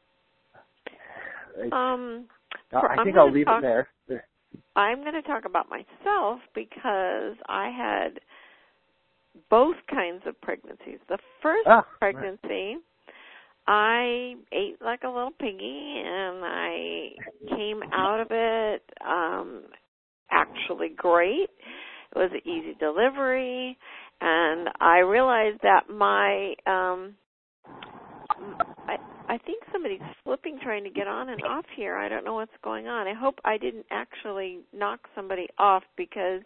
It's, Um, I I'm think I'll leave talk, it there. I'm going to talk about myself because I had both kinds of pregnancies. The first ah, pregnancy, I ate like a little piggy, and I came out of it um, actually great. It was an easy delivery, and I realized that my um, I, I think somebody's flipping trying to get on and off here. I don't know what's going on. I hope I didn't actually knock somebody off because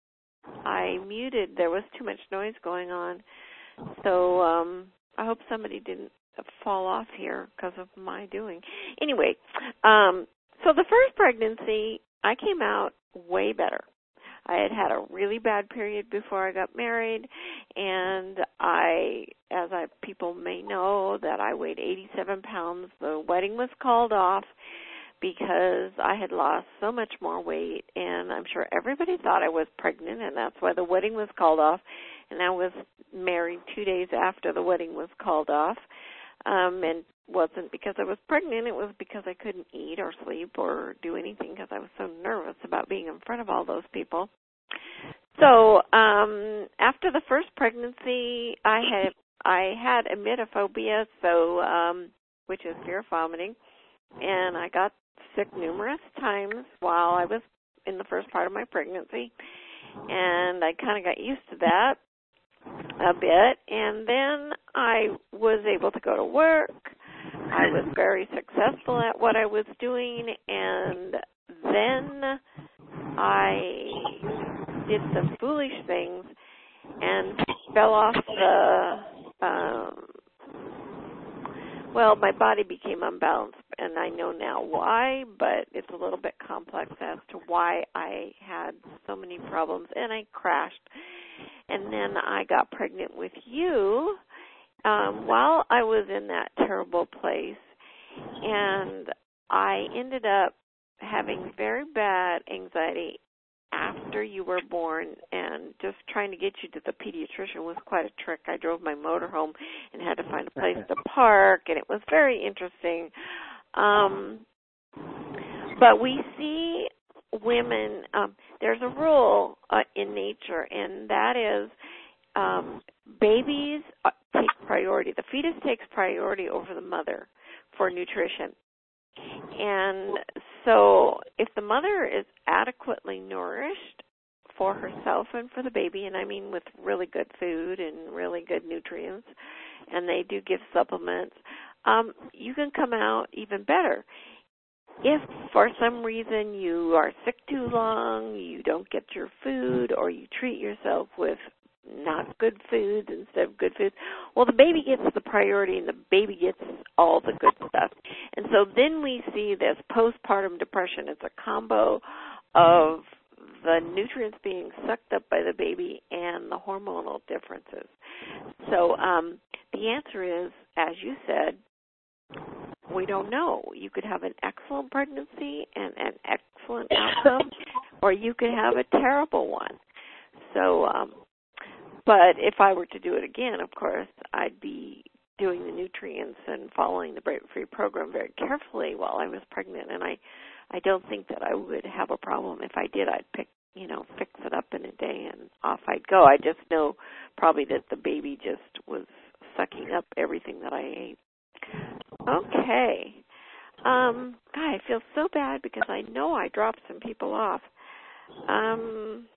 I muted. There was too much noise going on. So um, I hope somebody didn't fall off here because of my doing. Anyway, um, so the first pregnancy, I came out way better. I had had a really bad period before I got married, and I, as I people may know, that I weighed eighty-seven pounds. The wedding was called off because I had lost so much more weight, and I'm sure everybody thought I was pregnant, and that's why the wedding was called off. And I was married two days after the wedding was called off, um, and wasn't because I was pregnant. It was because I couldn't eat or sleep or do anything because I was so nervous about being in front of all those people. So um, after the first pregnancy, I had I had emetophobia, so um, which is fear of vomiting, and I got sick numerous times while I was in the first part of my pregnancy, and I kind of got used to that a bit, and then I was able to go to work. I was very successful at what I was doing, and then I did some foolish things and fell off the, um, well, my body became unbalanced, and I know now why, but it's a little bit complex as to why I had so many problems, and I crashed. And then I got pregnant with you um, while I was in that terrible place, and I ended up having very bad anxiety after you were born, and just trying to get you to the pediatrician was quite a trick. I drove my motorhome and had to find a place to park, and it was very interesting. Um, but we see women, um, there's a rule uh, in nature, and that is um, babies take priority. The fetus takes priority over the mother for nutrition. And so if the mother is adequately nourished for herself and for the baby, and I mean with really good food and really good nutrients, and they do give supplements, um, you can come out even better. If for some reason you are sick too long, you don't get your food, or you treat yourself with not good foods instead of good foods, well, the baby gets the priority and the baby gets all the good stuff. And so then we see this postpartum depression. It's a combo of the nutrients being sucked up by the baby and the hormonal differences. So um, the answer is, as you said, we don't know. You could have an excellent pregnancy and an excellent outcome. or you could have a terrible one. So, um, but if I were to do it again, of course, I'd be doing the nutrients and following the Break Free program very carefully while I was pregnant, and I, I don't think that I would have a problem. If I did, I'd pick, you know, fix it up in a day and off I'd go. I just know probably that the baby just was sucking up everything that I ate. Okay. Um, God, I feel so bad because I know I dropped some people off. Um,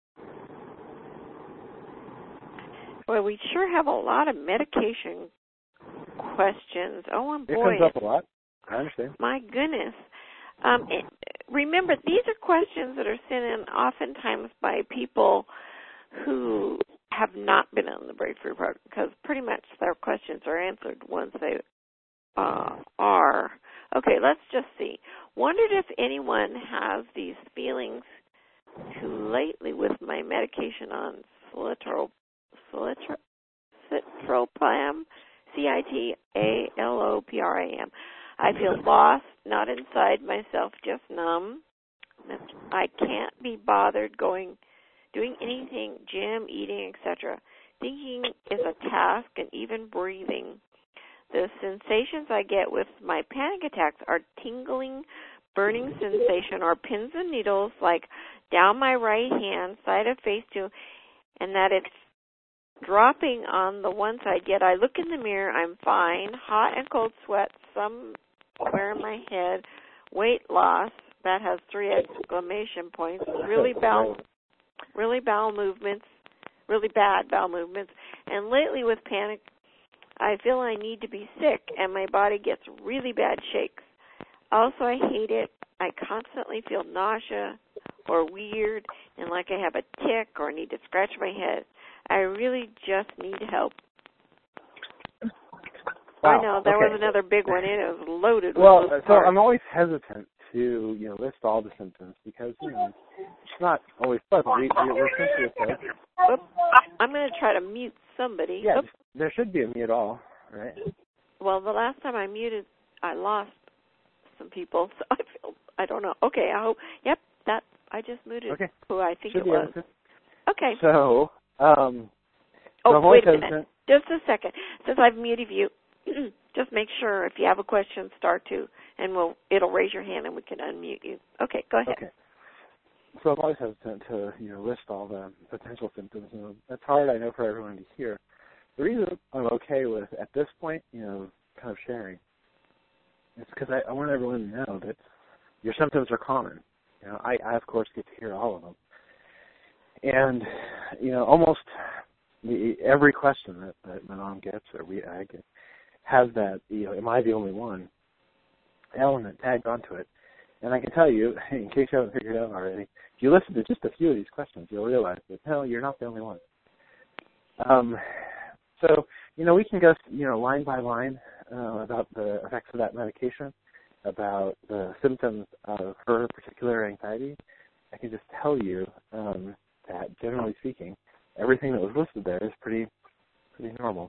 well, we sure have a lot of medication questions. Oh, and boy. It comes up a lot. I understand. My goodness. Um, it, remember, these are questions that are sent in oftentimes by people who have not been on the Break Free program, because pretty much their questions are answered once they uh, are. Okay, let's just see. Wondered if anyone has these feelings too lately with my medication on cilitro, cilitro, citalopram, C I T A L O P R A M. I feel lost, not inside myself, just numb. I can't be bothered going, doing anything, gym, eating, et cetera. Thinking is a task, and even breathing. The sensations I get with my panic attacks are tingling, burning sensation, or pins and needles, like down my right hand, side of face too, and that it's dropping on the one side. Yet I look in the mirror, I'm fine. Hot and cold sweats somewhere in my head. Weight loss, that has three exclamation points. Really bowel, really bowel movements, really bad bowel movements. And lately with panic, I feel I need to be sick, and my body gets really bad shakes. Also, I hate it. I constantly feel nausea or weird, and like I have a tick or need to scratch my head. I really just need help. Wow. I know, there okay. was another big one. It was loaded well, with those so parts. I'm always hesitant to, you know, list all the symptoms because, you know, it's not always pleasant. We, we're sensitive to it. Oops. I'm going to try to mute somebody. Yeah, Oops. there should be a mute all, right? Well, the last time I muted, I lost some people, so I feel, I don't know. Okay, I hope, yep, that, I just muted okay. who I think should it be was. able to. Okay. So, um, oh, so wait a hesitant. minute. Just a second. Since I've muted you, just make sure if you have a question, start to, and we'll, it'll raise your hand and we can unmute you. Okay, go ahead. Okay. So I'm always hesitant to, you know, list all the potential symptoms. You know, that's hard, I know, for everyone to hear. The reason I'm okay with, at this point, you know, kind of sharing, is because I, I want everyone to know that your symptoms are common. You know, I, I, of course, get to hear all of them. And, you know, almost the, every question that, that my mom gets or we I get has that, you know, am I the only one element tagged onto it. And I can tell you, in case you haven't figured it out already, if you listen to just a few of these questions, you'll realize that, no, you're not the only one. Um, so, you know, we can go, you know, line by line uh, about the effects of that medication, about the symptoms of her particular anxiety. I can just tell you um, that, generally speaking, everything that was listed there is pretty, pretty normal.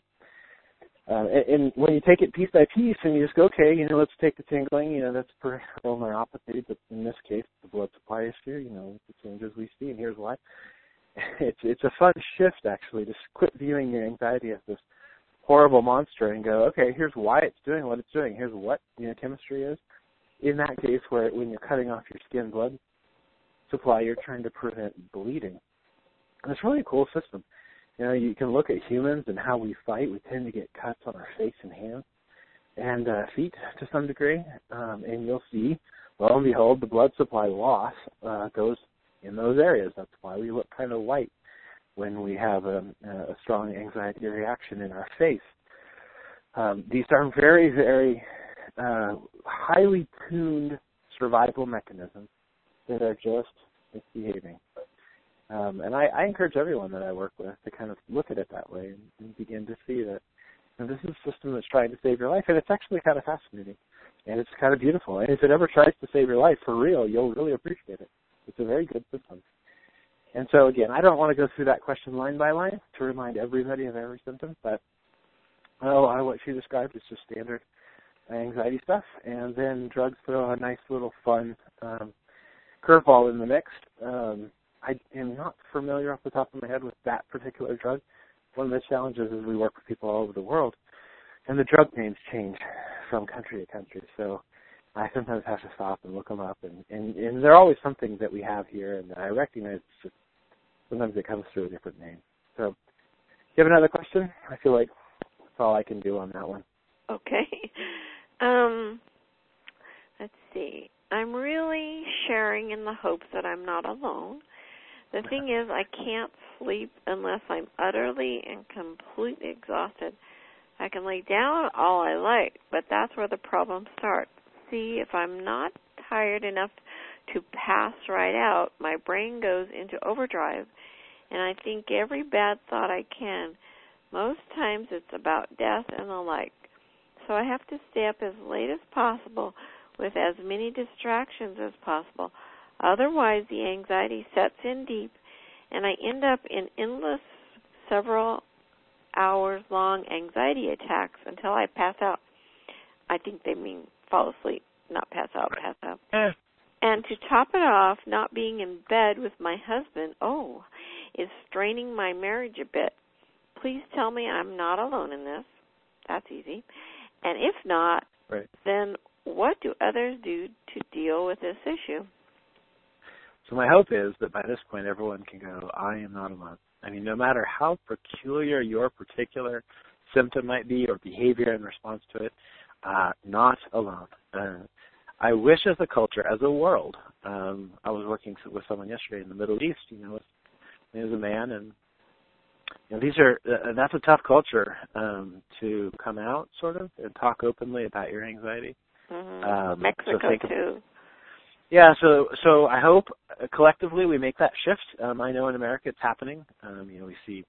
Uh, and, and when you take it piece by piece and you just go, okay, you know, let's take the tingling, you know, that's peripheral neuropathy, but in this case, the blood supply issue, you know, the changes we see, and here's why. It's it's a fun shift, actually, to quit viewing your anxiety as this horrible monster and go, okay, here's why it's doing what it's doing. Here's what, you know, chemistry is. In that case, where when you're cutting off your skin blood supply, you're trying to prevent bleeding. And it's really a cool system. You know, you can look at humans and how we fight. We tend to get cuts on our face and hands and uh, feet to some degree. Um, and you'll see, lo and behold, the blood supply loss uh, goes in those areas. That's why we look kind of white when we have a, a strong anxiety reaction in our face. Um, these are very, very uh, highly tuned survival mechanisms that are just misbehaving. Um, and I, I encourage everyone that I work with to kind of look at it that way and, and begin to see that, you know, this is a system that's trying to save your life, and it's actually kind of fascinating, and it's kind of beautiful. And if it ever tries to save your life for real, you'll really appreciate it. It's a very good system. And so, again, I don't want to go through that question line by line to remind everybody of every symptom, but a lot of what she described is just standard anxiety stuff, and then drugs throw a nice little fun um, curveball in the mix. Um, I am not familiar off the top of my head with that particular drug. One of the challenges is we work with people all over the world, and the drug names change from country to country. So I sometimes have to stop and look them up, and, and, and there are always some things that we have here, and I recognize it's just sometimes it comes through a different name. So, do you have another question? I feel like that's all I can do on that one. Okay. Um, let's see. I'm really sharing in the hopes that I'm not alone. The thing is, I can't sleep unless I'm utterly and completely exhausted. I can lay down all I like, but that's where the problem starts. See, if I'm not tired enough to pass right out, my brain goes into overdrive, and I think every bad thought I can. Most times it's about death and the like. So I have to stay up as late as possible with as many distractions as possible. Otherwise, the anxiety sets in deep, and I end up in endless, several hours-long anxiety attacks until I pass out. I think they mean fall asleep, not pass out, pass out. And to top it off, not being in bed with my husband, oh, is straining my marriage a bit. Please tell me I'm not alone in this. That's easy. And if not, right. then what do others do to deal with this issue? So my hope is that by this point everyone can go, I am not alone. I mean, no matter how peculiar your particular symptom might be or behavior in response to it, uh, not alone. Uh, I wish as a culture, as a world, um, I was working with someone yesterday in the Middle East, you know, he was a man, and you know, these are, uh, that's a tough culture um, to come out, sort of, and talk openly about your anxiety. Mm-hmm. Um, Mexico, so think too. Of, yeah, so so I hope uh, collectively we make that shift. Um, I know in America it's happening. Um, you know, we see,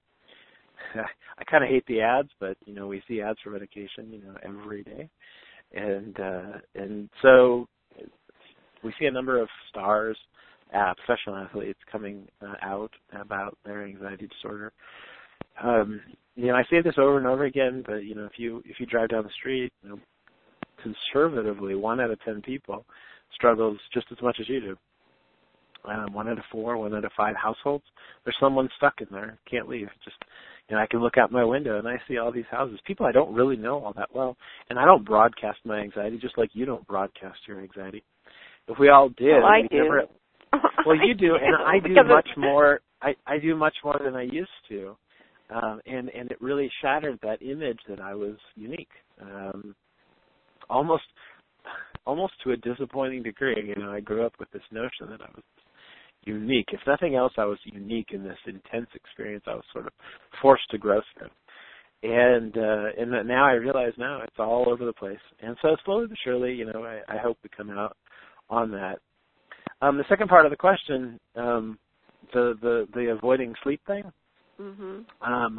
I kind of hate the ads, but, you know, we see ads for medication, you know, every day. And uh, and so we see a number of stars, uh, professional athletes coming uh, out about their anxiety disorder. Um, you know, I say this over and over again, but, you know, if you if you drive down the street, you know, conservatively, one out of ten people struggles just as much as you do. Um, one out of four, one out of five households, there's someone stuck in there, can't leave. Just, you know, I can look out my window and I see all these houses, people I don't really know all that well, and I don't broadcast my anxiety just like you don't broadcast your anxiety. If we all did, well, I we do. never. Well, you do, and I do much more. I, I do much more than I used to, um, and and it really shattered that image that I was unique, um, almost, almost to a disappointing degree. You know, I grew up with this notion that I was unique. If nothing else, I was unique in this intense experience. I was sort of forced to grow through, and uh, and that now I realize now it's all over the place. And so slowly but surely, you know, I, I hope we come out on that. Um, the second part of the question, um, the, the the avoiding sleep thing. Mm-hmm. Um,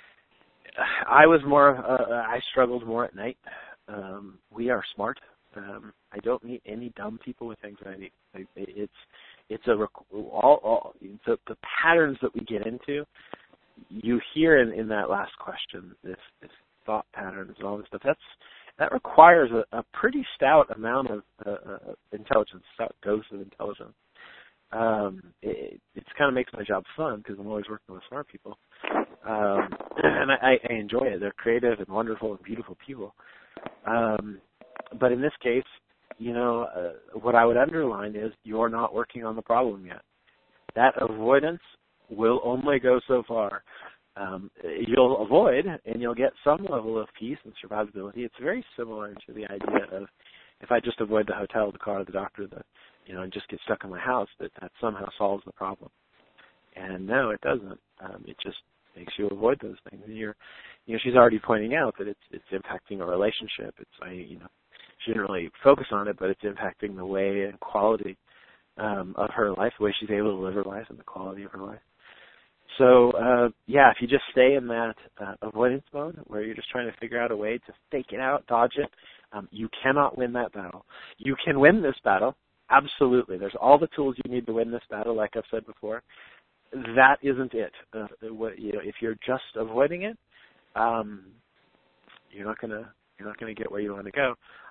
I was more. Uh, I struggled more at night. Um, we are smart. Um, I don't meet any dumb people with anxiety. I, it's it's a all, all the, the patterns that we get into. You hear in, in that last question this this thought patterns and all this stuff. That's that requires a, a pretty stout amount of uh, uh, intelligence, stout dose of intelligence. Um, it it kind of makes my job fun because I'm always working with smart people, um, and I, I enjoy it. They're creative and wonderful and beautiful people. Um, but in this case, you know, uh, what I would underline is you're not working on the problem yet. That avoidance will only go so far. Um, you'll avoid, and you'll get some level of peace and survivability. It's very similar to the idea of if I just avoid the hotel, the car, the doctor, the, you know, and just get stuck in my house, that that somehow solves the problem. And no, it doesn't. Um, it just makes you avoid those things. And you're, you know, she's already pointing out that it's it's impacting a relationship. It's, I, you know, she didn't really focus on it, but it's impacting the way and quality um, of her life, the way she's able to live her life and the quality of her life. So, uh, yeah, if you just stay in that uh, avoidance mode where you're just trying to figure out a way to fake it out, dodge it, um, you cannot win that battle. You can win this battle, absolutely. There's all the tools you need to win this battle, like I've said before. That isn't it. Uh, what, you know, if you're just avoiding it, um, you're not gonna you're not gonna get where you want to go.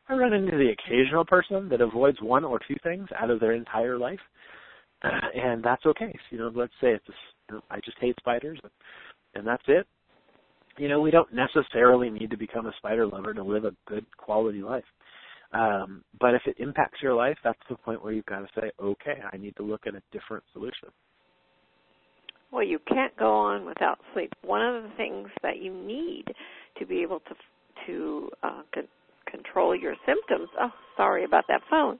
I run into the occasional person that avoids one or two things out of their entire life, and that's okay. So, you know, let's say it's a, you know, I just hate spiders, and that's it. You know, we don't necessarily need to become a spider lover to live a good quality life. Um, but if it impacts your life, that's the point where you've got to say, okay, I need to look at a different solution. Well, you can't go on without sleep. One of the things that you need to be able to to uh, con- control your symptoms. Oh, sorry about that phone.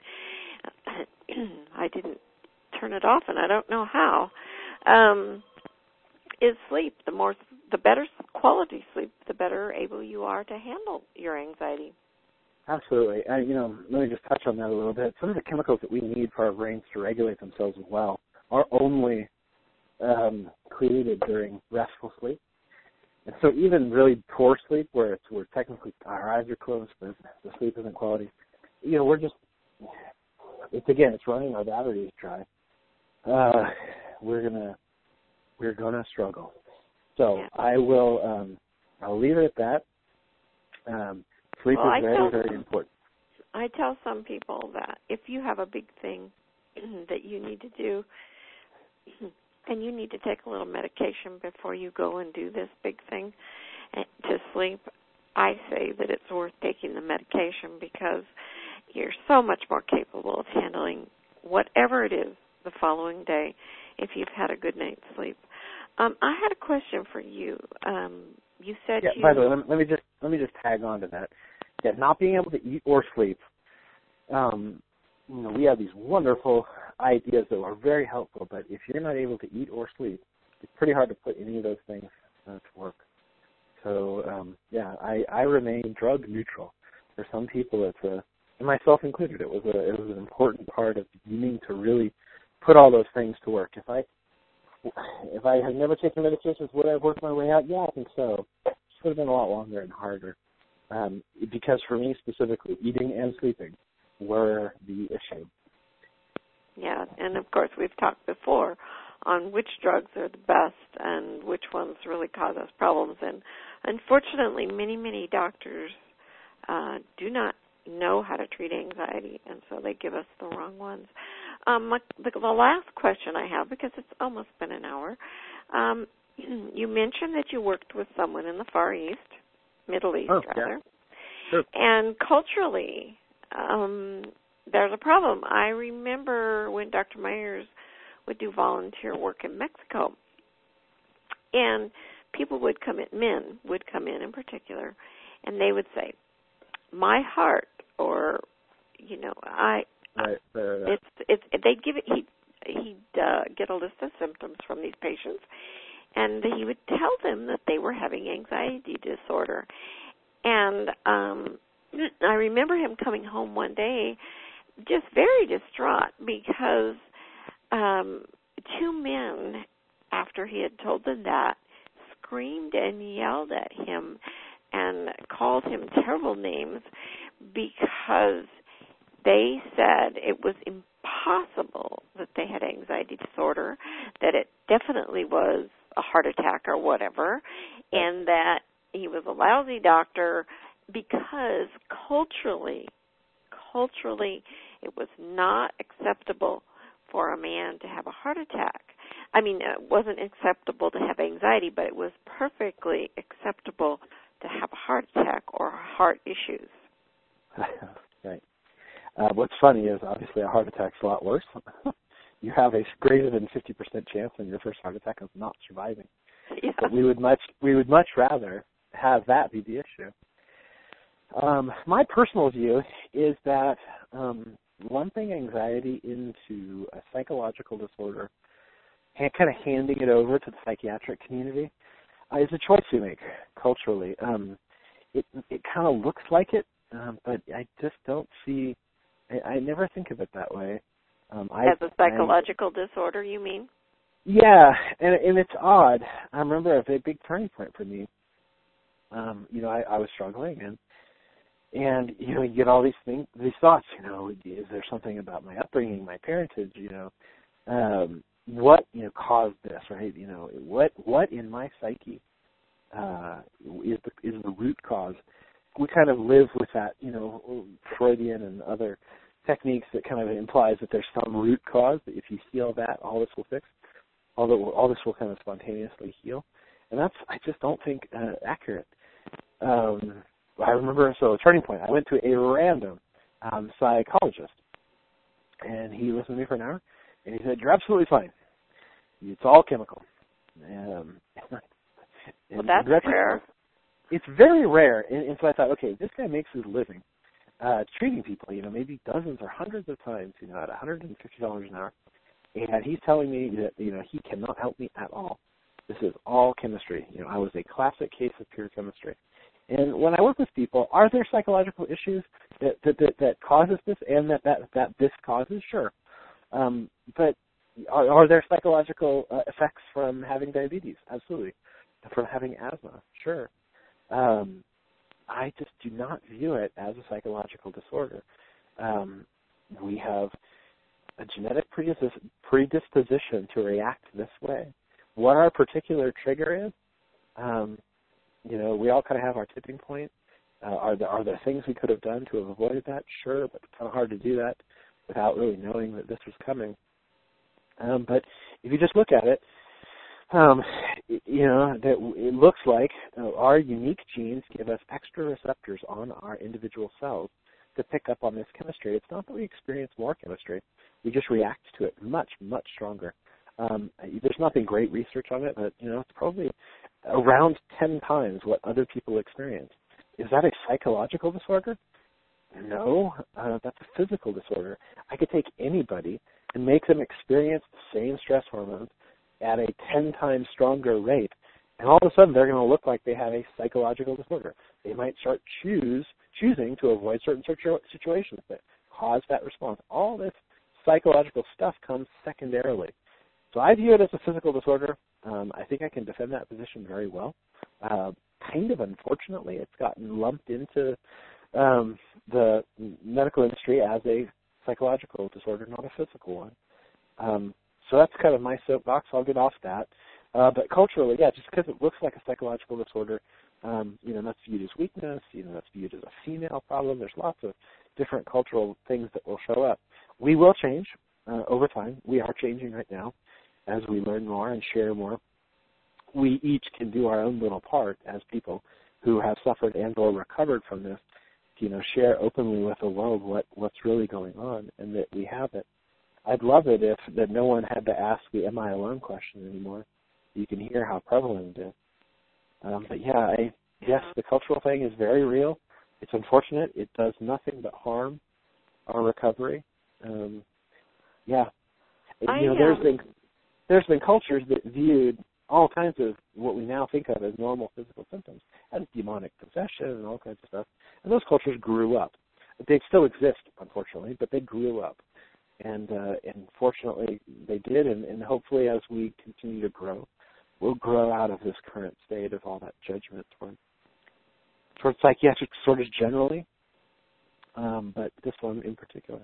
I didn't turn it off, and I don't know how. Um, is sleep. The more, the better quality sleep, the better able you are to handle your anxiety. Absolutely. Uh, you know, let me just touch on that a little bit. Some of the chemicals that we need for our brains to regulate themselves well are only um, created during restful sleep. And so even really poor sleep, where it's where technically our eyes are closed, but the sleep isn't quality, you know, we're just, it's again, it's running our batteries dry. Uh, we're gonna, we're gonna struggle. So yeah. I will, um, I'll leave it at that. Um, sleep well, is very, tell, very important. I tell some people that if you have a big thing that you need to do, and you need to take a little medication before you go and do this big thing to sleep, I say that it's worth taking the medication because you're so much more capable of handling whatever it is the following day if you've had a good night's sleep. Um, I had a question for you. Um, you said yeah, you... By the way, let me, let me just let me just tag on to that. Yeah, not being able to eat or sleep. Um, you know, we have these wonderful ideas that are very helpful, but if you're not able to eat or sleep, it's pretty hard to put any of those things uh, to work. So, um, yeah, I, I remain drug neutral. For some people, it's a, and myself included, it was a, it was an important part of beginning to really put all those things to work. If I, if I had never taken medications, would I have worked my way out? Yeah, I think so. It would have been a lot longer and harder. Um, because for me specifically, eating and sleeping were the issue. Yeah, and of course we've talked before on which drugs are the best and which ones really cause us problems. And unfortunately, many, many doctors uh, do not know how to treat anxiety, and so they give us the wrong ones. Um, the, the last question I have, because it's almost been an hour, um, you mentioned that you worked with someone in the Far East, Middle East, oh, rather. Yeah. Sure. And culturally, um, there's a problem. I remember when Doctor Myers would do volunteer work in Mexico, and people would come in, men would come in in particular, and they would say, my heart, or, you know, I, right, right, right. it's, it's, they'd give it, he'd, he'd uh, get a list of symptoms from these patients, and he would tell them that they were having anxiety disorder. And um, I remember him coming home one day just very distraught because um, two men, after he had told them that, screamed and yelled at him and called him terrible names because they said it was impossible that they had anxiety disorder, that it definitely was a heart attack or whatever, and that he was a lousy doctor because culturally, culturally, it was not acceptable for a man to have a heart attack. I mean, it wasn't acceptable to have anxiety, but it was perfectly acceptable to have a heart attack or heart issues. Right. Uh, what's funny is obviously a heart attack's a lot worse. You have a greater than fifty percent chance in your first heart attack of not surviving. Yeah. But we would much we would much rather have that be the issue. Um, my personal view is that um, lumping anxiety into a psychological disorder and kind of handing it over to the psychiatric community uh, is a choice we make culturally. Um, it it kind of looks like it, um, but I just don't see. I, I never think of it that way. Um, I, As a psychological I, disorder, you mean? Yeah, and and it's odd. I remember a big, big turning point for me. Um, you know, I, I was struggling, and and you know, you get all these things, these thoughts. You know, is there something about my upbringing, my parentage? You know, um, what you know caused this, right? You know, what what in my psyche uh, is the is the root cause? we kind of live with that, you know, Freudian and other techniques that kind of implies that there's some root cause, that if you heal that, all this will fix, all, the, all this will kind of spontaneously heal. And that's, I just don't think, uh, accurate. Um, I remember, so a turning point, I went to a random um, psychologist, and he listened to me for an hour, and he said, "You're absolutely fine. It's all chemical." Um, well, that's rare. It's very rare, and, and so I thought, okay, this guy makes his living uh, treating people, you know, maybe dozens or hundreds of times, you know, at one hundred fifty dollars an hour, and he's telling me that, you know, he cannot help me at all. This is all chemistry. You know, I was a classic case of pure chemistry. And when I work with people, are there psychological issues that that, that, that causes this and that, that, that this causes? Sure. Um, but are, are there psychological uh, effects from having diabetes? Absolutely. From having asthma? Sure. Um, I just do not view it as a psychological disorder. Um, we have a genetic predis- predisposition to react this way. What our particular trigger is, um, you know, we all kind of have our tipping point. Uh, are there are there things we could have done to have avoided that? Sure, but it's kind of hard to do that without really knowing that this was coming. Um, but if you just look at it, um, you know, that it looks like uh, our unique genes give us extra receptors on our individual cells to pick up on this chemistry. It's not that we experience more chemistry. We just react to it much, much stronger. Um, there's nothing great research on it, but, you know, it's probably around ten times what other people experience. Is that a psychological disorder? No, uh, that's a physical disorder. I could take anybody and make them experience the same stress hormones at a ten times stronger rate, and all of a sudden they're going to look like they have a psychological disorder. They might start choose choosing to avoid certain situations that cause that response. All this psychological stuff comes secondarily. So I view it as a physical disorder. Um, I think I can defend that position very well. Uh, kind of unfortunately, it's gotten lumped into um, the medical industry as a psychological disorder, not a physical one. Um, so that's kind of my soapbox. I'll get off that. Uh, but culturally, yeah, just because it looks like a psychological disorder, um, you know, that's viewed as weakness, you know, that's viewed as a female problem. There's lots of different cultural things that will show up. We will change uh, over time. We are changing right now as we learn more and share more. We each can do our own little part as people who have suffered and or recovered from this, to, you know, share openly with the world what, what's really going on and that we have it. I'd love it if that no one had to ask the am I alone question anymore. You can hear how prevalent it is. Um, but yeah, I, yes, the cultural thing is very real. It's unfortunate. It does nothing but harm our recovery. Um, yeah, I, you know, there's been there's been cultures that viewed all kinds of what we now think of as normal physical symptoms as demonic possession and all kinds of stuff. And those cultures grew up. They still exist, unfortunately, but they grew up. And uh, and fortunately they did, and, and hopefully as we continue to grow, we'll grow out of this current state of all that judgment toward, toward psychiatric disorders generally, um, but this one in particular.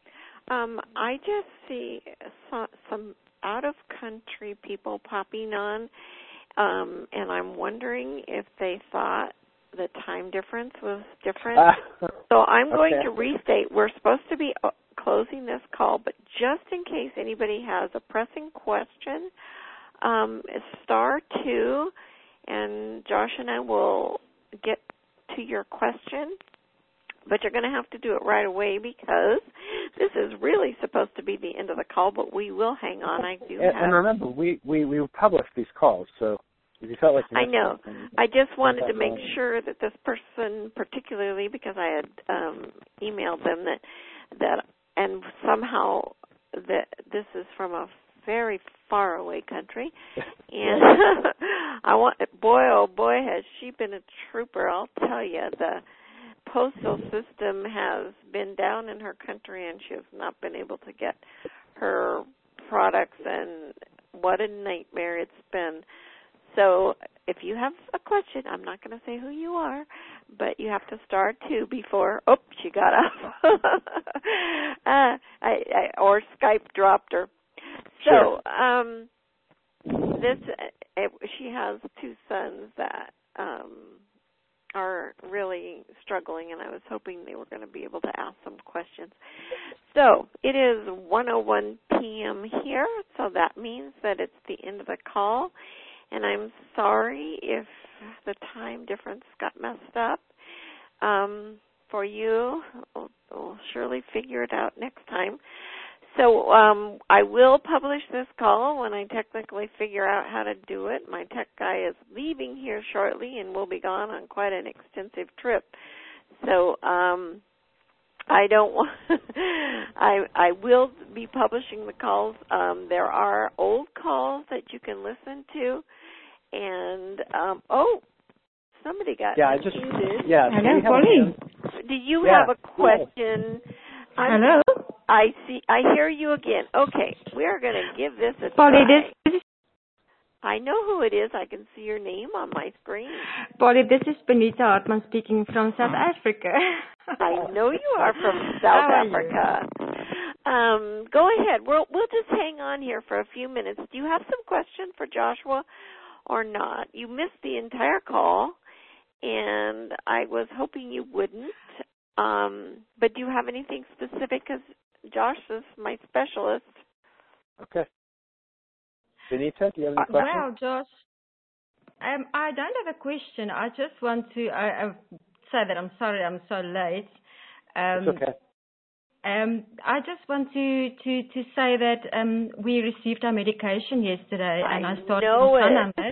Um, I just see some, some out-of-country people popping on, um, and I'm wondering if they thought the time difference was different. Uh, so I'm going okay. to restate, we're supposed to be closing this call, but just in case anybody has a pressing question, um, star two, and Josh and I will get to your question. But you're going to have to do it right away because this is really supposed to be the end of the call, but we will hang on. I do and, have... And remember, we, we, we publish these calls, so if you felt like... You I know. Something, I just wanted to make sure that this person, particularly because I had um, emailed them, that, that and somehow that this is from a very far away country, and I want, boy, oh boy, has she been a trooper, I'll tell you. The postal system has been down in her country and she has not been able to get her products, and what a nightmare it's been. So if you have a question, I'm not going to say who you are, but you have to star two before, oh, she got up. uh, I, I, or Skype dropped her. So sure. um, this, it, she has two sons that um, are really struggling, and I was hoping they were going to be able to ask some questions. So it is one oh one p.m. here, so that means that it's the end of the call, and I'm sorry if the time difference got messed up. Um, for you, we'll, we'll surely figure it out next time. So um, I will publish this call when I technically figure out how to do it. My tech guy is leaving here shortly and will be gone on quite an extensive trip. So um, I don't want. I I will be publishing the calls. Um, there are old calls that you can listen to, and um, oh, somebody got yeah. I just muted. yeah. Hello, Pauline. Do you yeah. have a question? I'm, Hello. I see. I hear you again. Okay, we're going to give this a Polly, try. this is I know who it is. I can see your name on my screen. Polly. This is Benita Hartman speaking from South Africa. I know you are from South How are Africa. Um, go ahead. We'll we'll just hang on here for a few minutes. Do you have some question for Joshua or not? You missed the entire call, and I was hoping you wouldn't. Um, but do you have anything specific? Because Josh is my specialist. Okay. Benita, do you have any questions? Well, Josh, um, I don't have a question. I just want to I, I say that I'm sorry I'm so late. Um, It's okay. Um, I just want to, to, to say that um, we received our medication yesterday, I and I started know on it. it.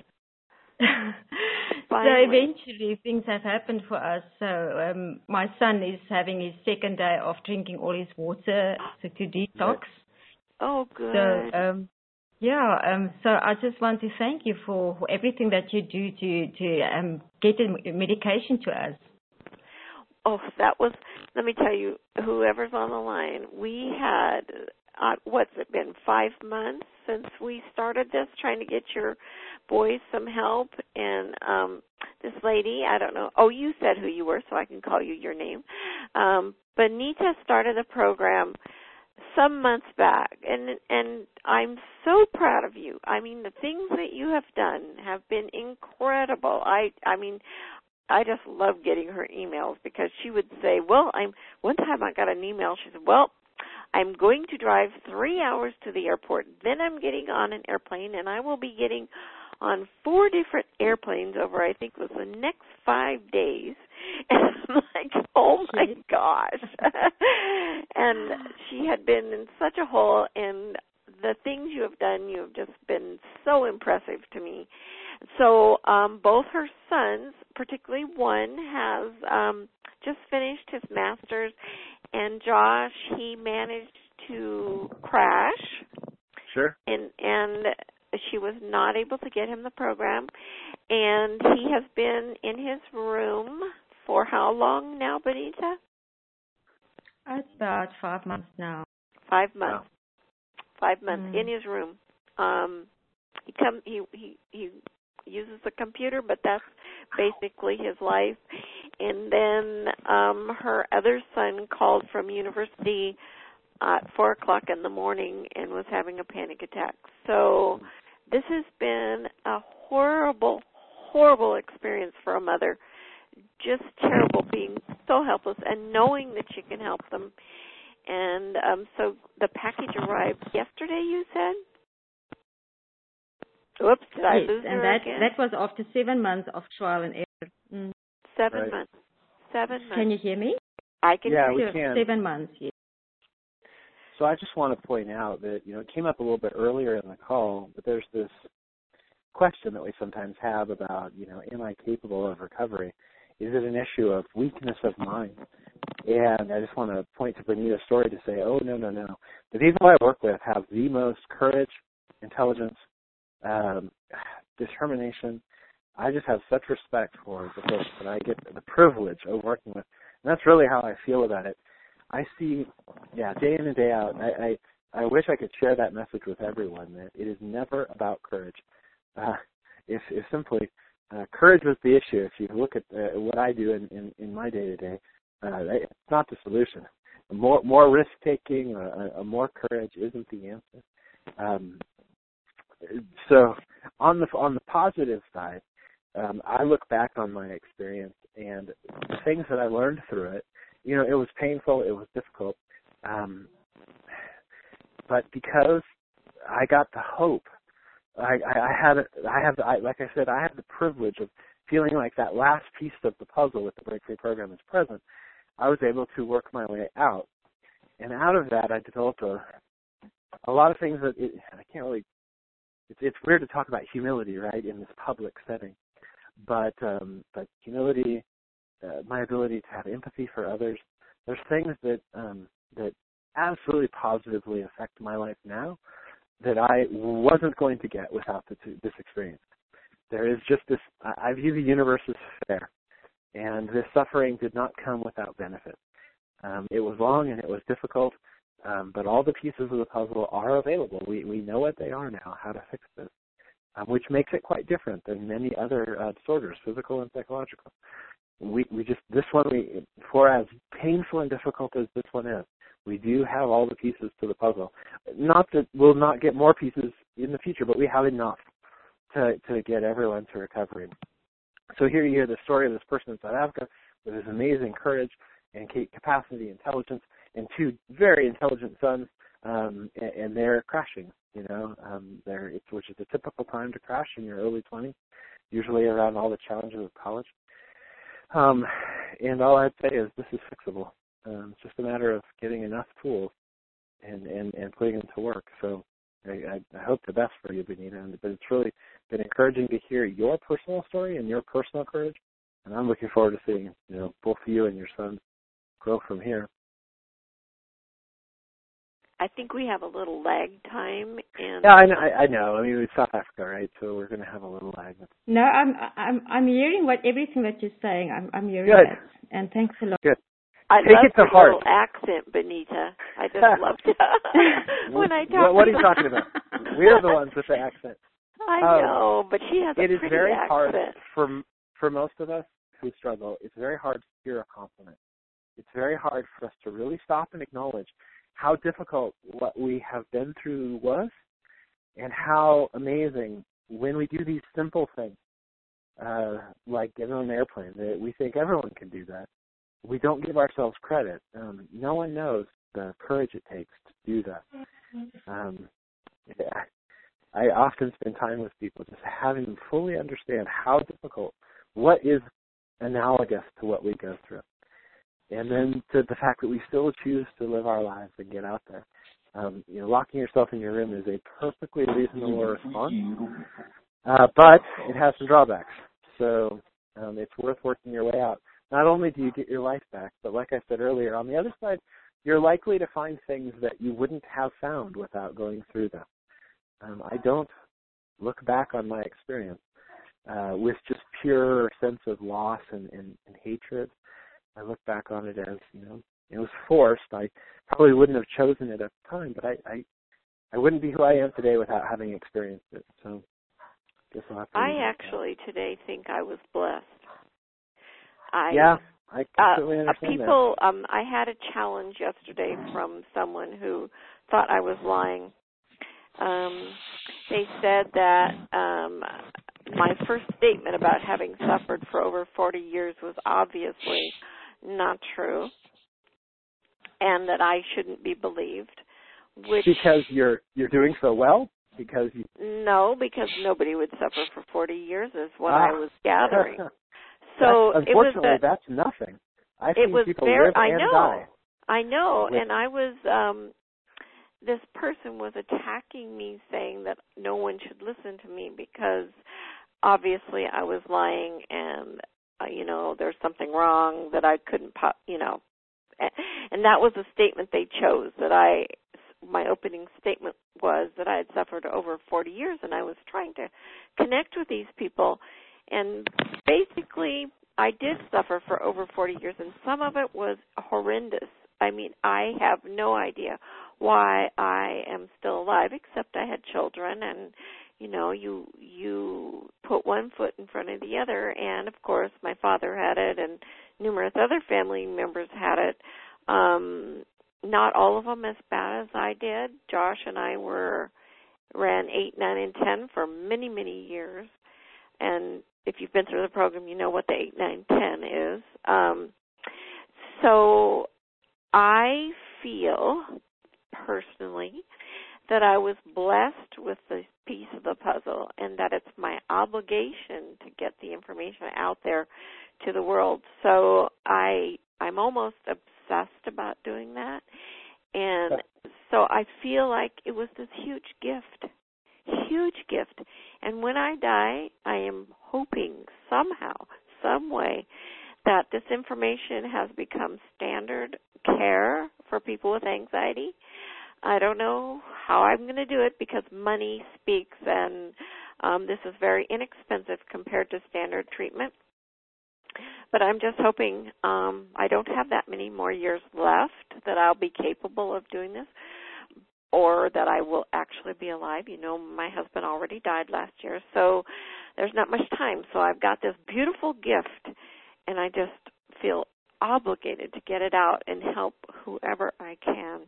So Finally. eventually things have happened for us. So um, my son is having his second day of drinking all his water so to detox. Oh, good. So um, yeah, um, so I just want to thank you for, for everything that you do to to um, get the medication to us. Oh, that was, let me tell you, whoever's on the line, we had, uh, what's it been, five months since we started this, trying to get your boys some help. And um, this lady, I don't know, oh, you said who you were, so I can call you your name. Um, Benita started a program some months back, and and I'm so proud of you. I mean, the things that you have done have been incredible. I I mean, I just love getting her emails because she would say, well, I'm, one time I got an email, she said, well, I'm going to drive three hours to the airport, then I'm getting on an airplane, and I will be getting on four different airplanes over, I think it was the next five days. And I'm like, oh my gosh. And she had been in such a hole, and the things you have done, you have just been so impressive to me. So um, both her sons, particularly one, has um, just finished his master's, and Josh, he managed to crash. Sure. And and she was not able to get him the program, and he has been in his room for how long now, Benita? It's about five months now. Five months. Wow. Five months Mm. in his room. Um, he come he he he uses the computer, but that's basically his life. And then um, her other son called from university at four o'clock in the morning and was having a panic attack. So this has been a horrible, horrible experience for a mother. Just terrible, being so helpless and knowing that you can help them. And um, so the package arrived yesterday, you said? Whoops, did I Yes, lose and her that again? that was after seven months of trial and error. Mm. Seven Right. months. Seven months. Can you hear me? I can Yeah, hear we you. can. Seven months, yes. So I just want to point out that, you know, it came up a little bit earlier in the call, but there's this question that we sometimes have about, you know, am I capable of recovery? Is it an issue of weakness of mind? And I just want to point to Benita's story to say, oh, no, no, no. The people I work with have the most courage, intelligence, um, determination. I just have such respect for the folks that I get the privilege of working with. And that's really how I feel about it. I see, yeah, day in and day out, I, I, I wish I could share that message with everyone, that it is never about courage. Uh, if, if simply, uh, courage was the issue. If you look at uh, what I do in, in, in my day-to-day, uh, it's not the solution. More, more risk-taking, or uh, more courage isn't the answer. Um, so on the on the positive side, um, I look back on my experience and the things that I learned through it. You know, it was painful, it was difficult, um, but because I got the hope, I, I, I had, I have, I, like I said, I have the privilege of feeling like that last piece of the puzzle with the Breakthrough Program is present. I was able to work my way out, and out of that, I developed a, a lot of things that it, I can't really. It's, it's weird to talk about humility, right, in this public setting, but um, but humility, uh, my ability to have empathy for others. There's things that um, that absolutely positively affect my life now that I wasn't going to get without the, this experience. There is just this, I view the universe as fair, and this suffering did not come without benefit. Um, it was long and it was difficult, um, but all the pieces of the puzzle are available. We we know what they are now, how to fix this, um, which makes it quite different than many other uh, disorders, physical and psychological. We we just, this one, we, for as painful and difficult as this one is, we do have all the pieces to the puzzle. Not that we'll not get more pieces in the future, but we have enough to, to get everyone to recovery. So here you hear the story of this person in South Africa with his amazing courage and capacity, intelligence, and two very intelligent sons, um, and, and they're crashing, you know, um, they're, it's, which is a typical time to crash in your early twenties, usually around all the challenges of college. Um, and all I'd say is this is fixable. Um, it's just a matter of getting enough tools and, and, and putting them to work. So I, I, I hope the best for you, Benita. But it's really been encouraging to hear your personal story and your personal courage. And I'm looking forward to seeing, you know, both you and your son grow from here. I think we have a little lag time. And yeah, I know. I, I know. I mean, it's South Africa, right? So we're going to have a little lag. No, I'm I'm I'm hearing what everything that you're saying. I'm I'm hearing Good. that. And thanks a lot. Good. I Take love it to your heart. little accent, Benita. I just loved it when I talk. What, what are you talking about? We're the ones with the accent. I um, know, but she has a it is pretty very accent. hard for for most of us who struggle. It's very hard to hear a compliment. It's very hard for us to really stop and acknowledge how difficult what we have been through was, and how amazing when we do these simple things, uh, like getting on an airplane. That we think everyone can do that. We don't give ourselves credit. Um, no one knows the courage it takes to do that. Um, yeah, I often spend time with people just having them fully understand how difficult, what is analogous to what we go through. And then to the fact that we still choose to live our lives and get out there. Um, you know, locking yourself in your room is a perfectly reasonable response, uh, but it has some drawbacks. So um, it's worth working your way out. Not only do you get your life back, but like I said earlier, on the other side, you're likely to find things that you wouldn't have found without going through them. Um, I don't look back on my experience uh, with just pure sense of loss and, and, and hatred. I look back on it as, you know, it was forced. I probably wouldn't have chosen it at the time, but I, I, I wouldn't be who I am today without having experienced it. So I guess I'll have to I actually that. today think I was blessed. I, yeah, I completely uh, understand people, that. Um, I had a challenge yesterday from someone who thought I was lying. Um, they said that um, my first statement about having suffered for over forty years was obviously not true, and that I shouldn't be believed. Which because you're you're doing so well. Because you no, because nobody would suffer for forty years is what ah. I was gathering. So that's, unfortunately, it was a, that's nothing. I've it seen was people very, live I and know, die. I know, with, and I was. Um, this person was attacking me, saying that no one should listen to me because obviously I was lying, and uh, you know, there's something wrong that I couldn't, pop, you know, and that was the statement they chose. That I, my opening statement was that I had suffered over forty years, and I was trying to connect with these people. And basically, I did suffer for over forty years, and some of it was horrendous. I mean, I have no idea why I am still alive, except I had children, and, you know, you you put one foot in front of the other, and, of course, my father had it, and numerous other family members had it. Um, not all of them as bad as I did. Josh and I were ran eight, nine, and ten for many, many years. And if you've been through the program, you know what the eight, nine, ten is. Um, so I feel personally that I was blessed with this piece of the puzzle and that it's my obligation to get the information out there to the world. So I, I'm almost obsessed about doing that. And so I feel like it was this huge gift, huge gift. And when I die, I am hoping somehow, some way, that this information has become standard care for people with anxiety. I don't know how I'm going to do it because money speaks, and um, this is very inexpensive compared to standard treatment. But I'm just hoping um, I don't have that many more years left that I'll be capable of doing this, or that I will actually be alive. You know, my husband already died last year, so there's not much time. So I've got this beautiful gift, and I just feel obligated to get it out and help whoever I can.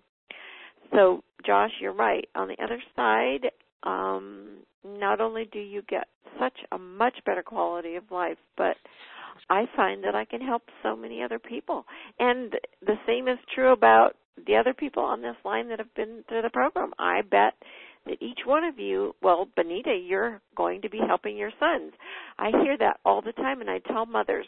So, Josh, you're right. On the other side, um, not only do you get such a much better quality of life, but I find that I can help so many other people. And the same is true about the other people on this line that have been through the program. I bet that each one of you, well, Benita, you're going to be helping your sons. I hear that all the time, and I tell mothers,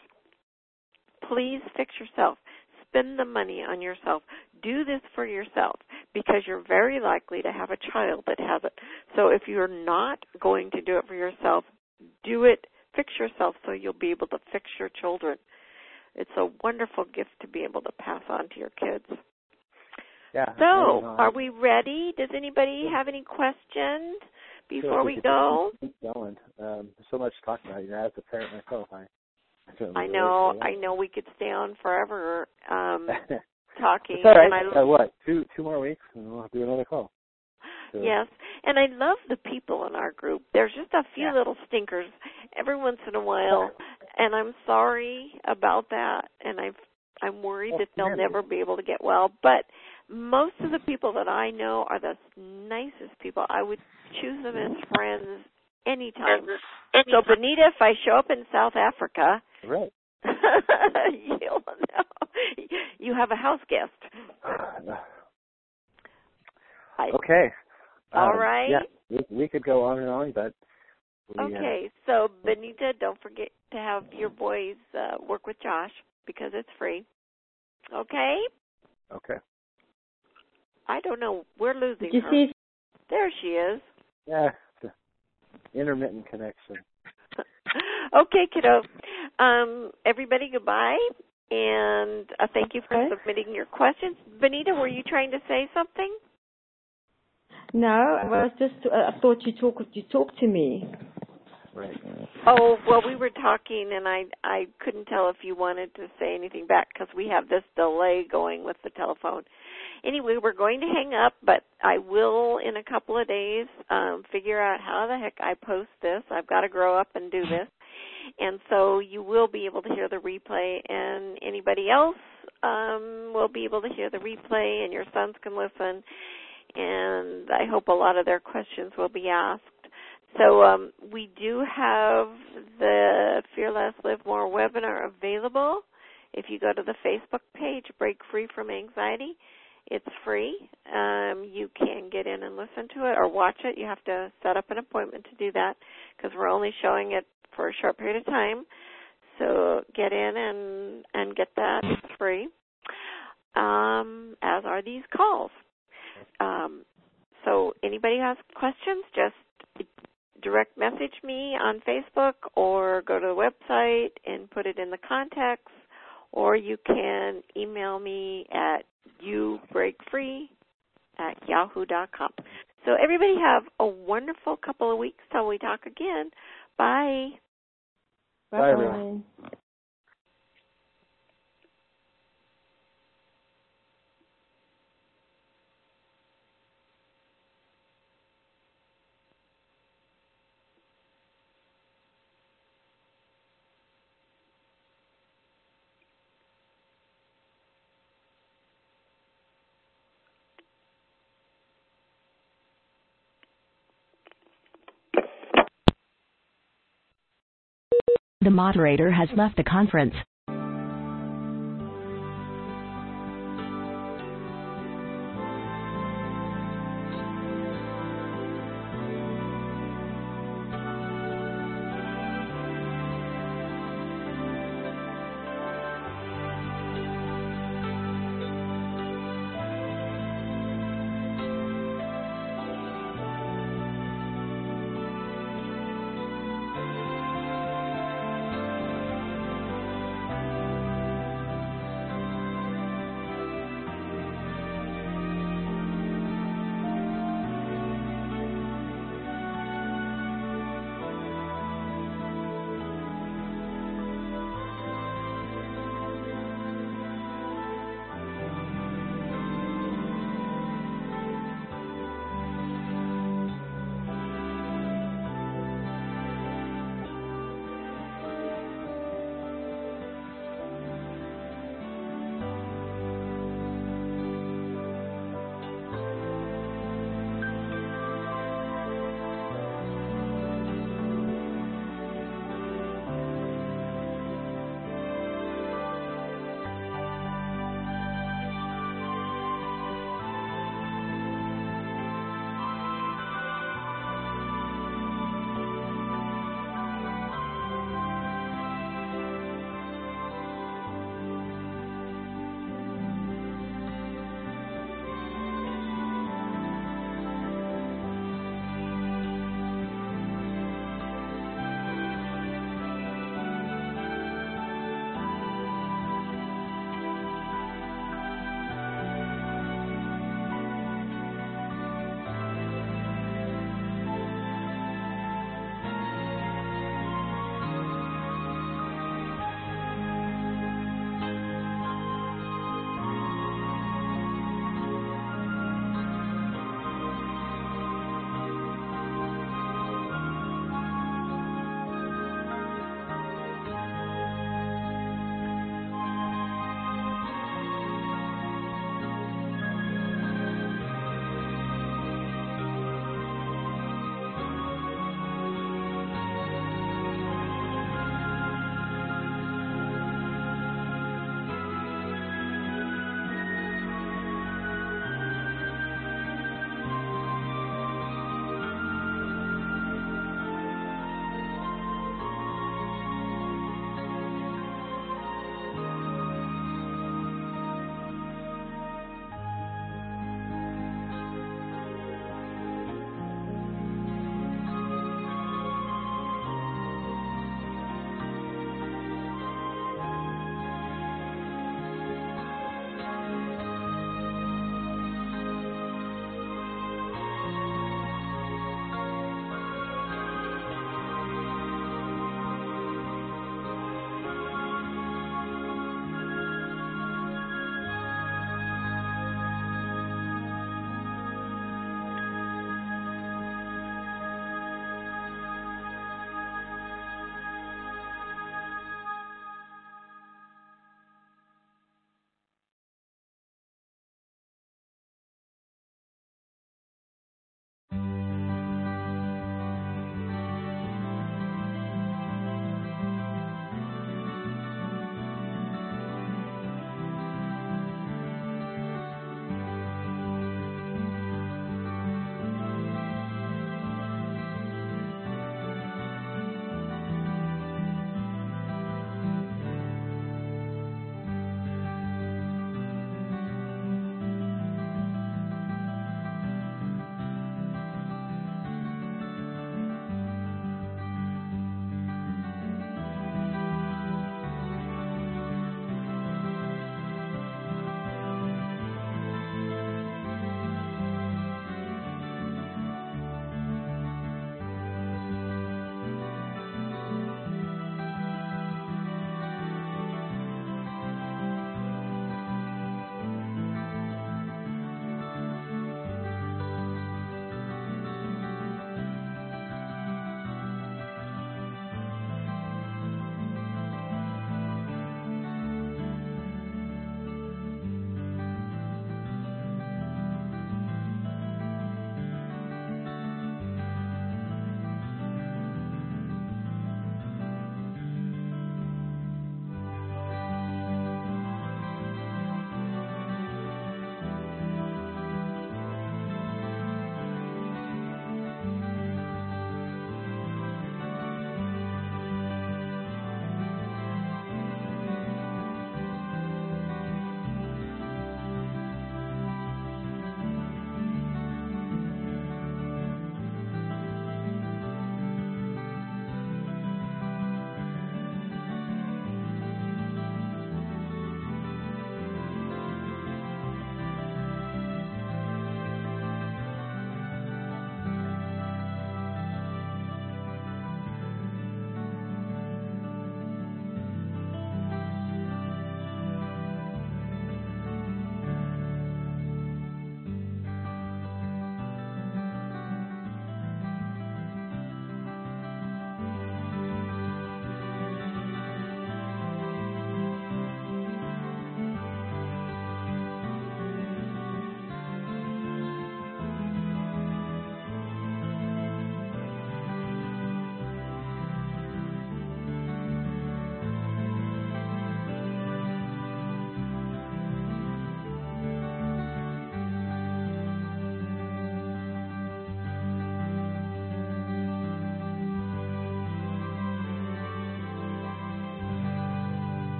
please fix yourself. Spend the money on yourself. Do this for yourself because you're very likely to have a child that has it. So if you're not going to do it for yourself, do it, fix yourself so you'll be able to fix your children. It's a wonderful gift to be able to pass on to your kids. Yeah. So, are we ready? Does anybody have any questions before we go? Keep going. Um, there's so much to talk about. You know, as a parent myself, I I know, I know we could stay on forever um, talking. It's all right. And I, uh, what, two two more weeks, and we'll do another call. So. Yes, and I love the people in our group. There's just a few yeah. little stinkers every once in a while, and I'm sorry about that, and I've, I'm worried that they'll never be able to get well. But most of the people that I know are the nicest people. I would choose them as friends anytime. So, Benita, if I show up in South Africa, right. you'll know. You have a house guest. Okay. All um, right. Yeah, we, we could go on and on, but we, okay. Uh, so, Benita, don't forget to have your boys uh, work with Josh because it's free. Okay. Okay. I don't know. We're losing Did you her. see? There she is. Yeah. Intermittent connection. Okay, kiddo. Um, everybody, goodbye, and uh, thank you for okay. submitting your questions. Benita, were you trying to say something? No, I was just. Uh, I thought you talk. You talk to me. Right. Oh, well, we were talking, and I I couldn't tell if you wanted to say anything back because we have this delay going with the telephone. Anyway, we're going to hang up, but I will in a couple of days um, figure out how the heck I post this. I've got to grow up and do this. And so you will be able to hear the replay, and anybody else um, will be able to hear the replay, and your sons can listen. And I hope a lot of their questions will be asked. So um, we do have the Fear Less, Live More webinar available. If you go to the Facebook page, Break Free from Anxiety, it's free. Um, you can get in and listen to it or watch it. You have to set up an appointment to do that because we're only showing it for a short period of time. So get in and, and get that. It's free, um, as are these calls. Um, so anybody has questions, just direct message me on Facebook or go to the website and put it in the contacts, or you can email me at youbreakfree at yahoo dot com. So everybody have a wonderful couple of weeks till we talk again. Bye. Bye. Bye, everyone. The moderator has left the conference.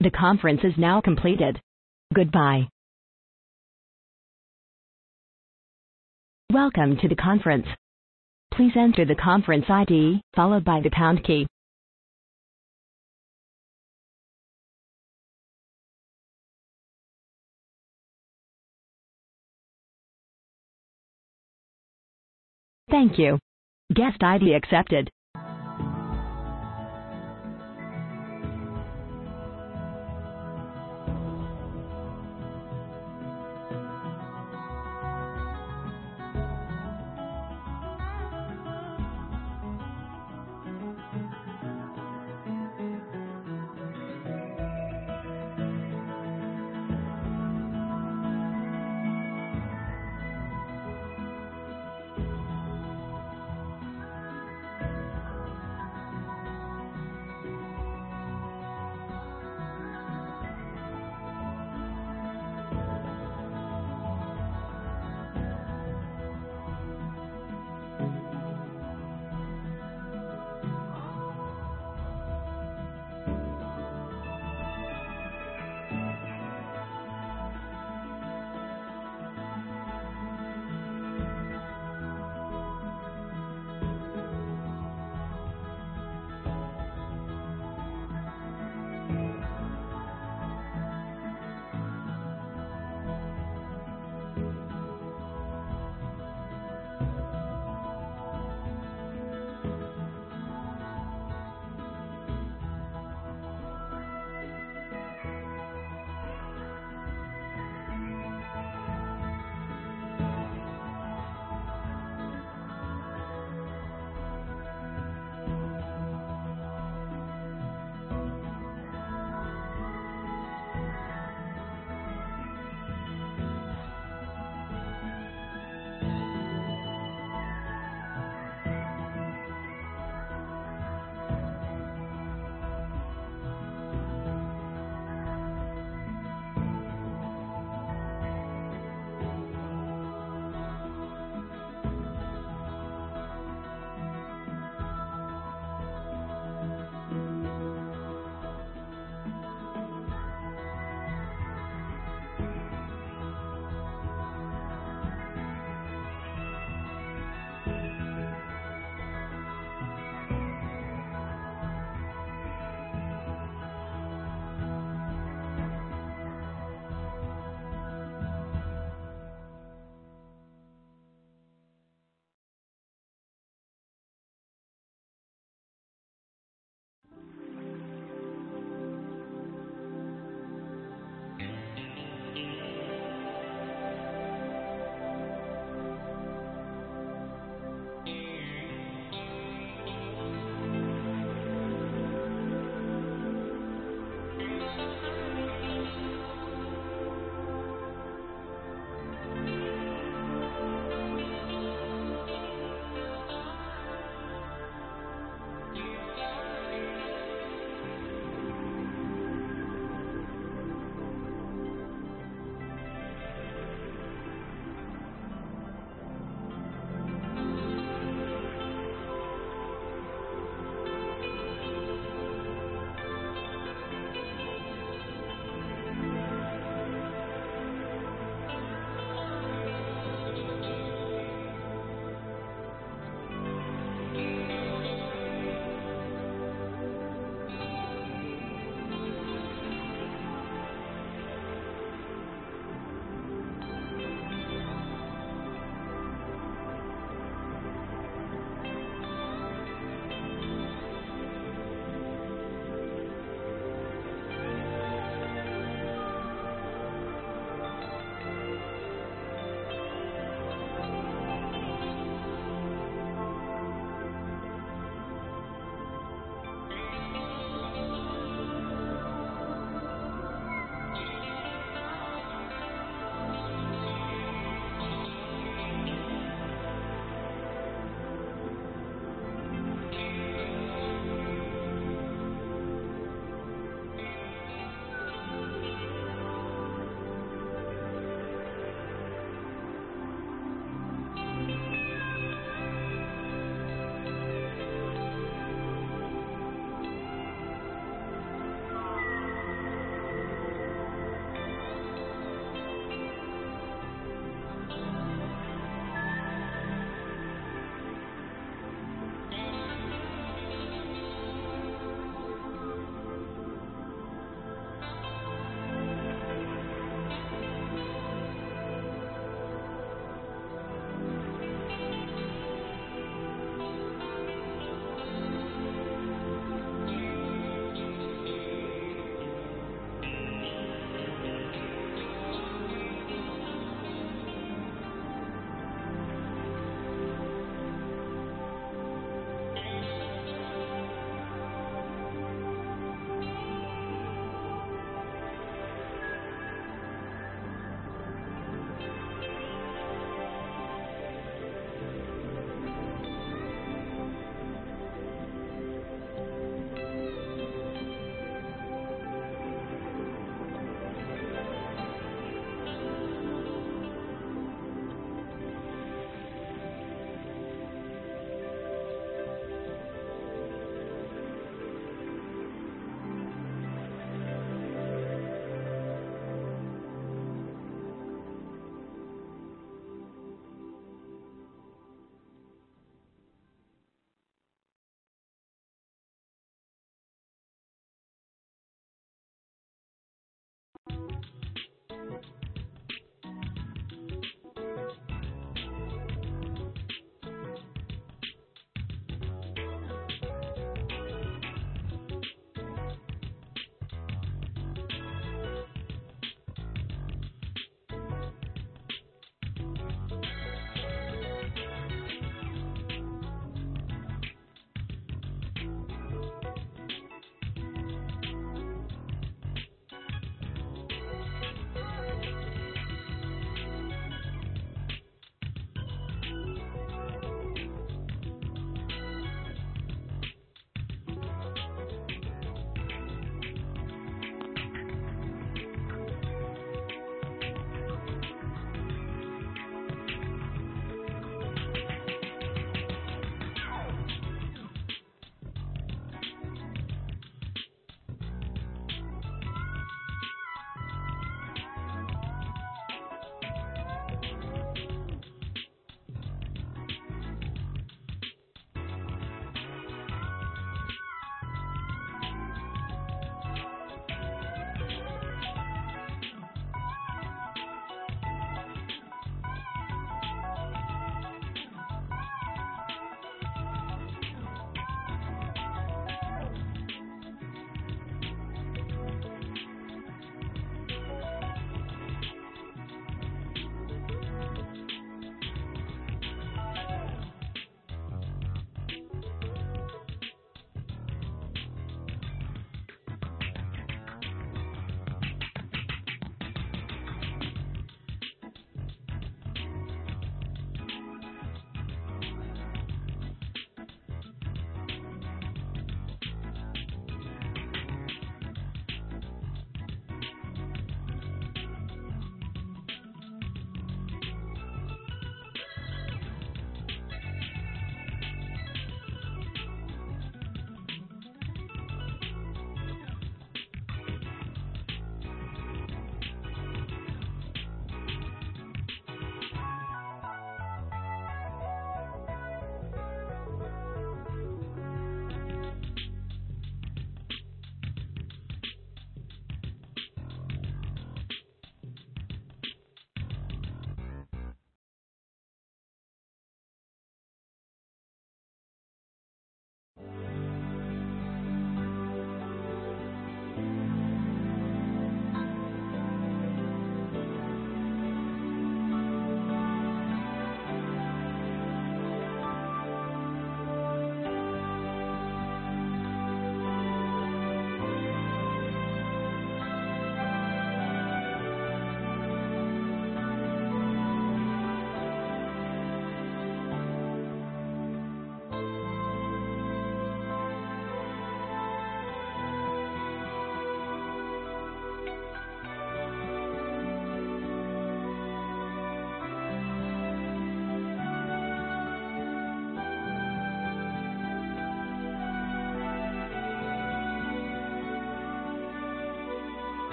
The conference is now completed. Goodbye. Welcome to the conference. Please enter the conference I D, followed by the pound key. Thank you. Guest I D accepted.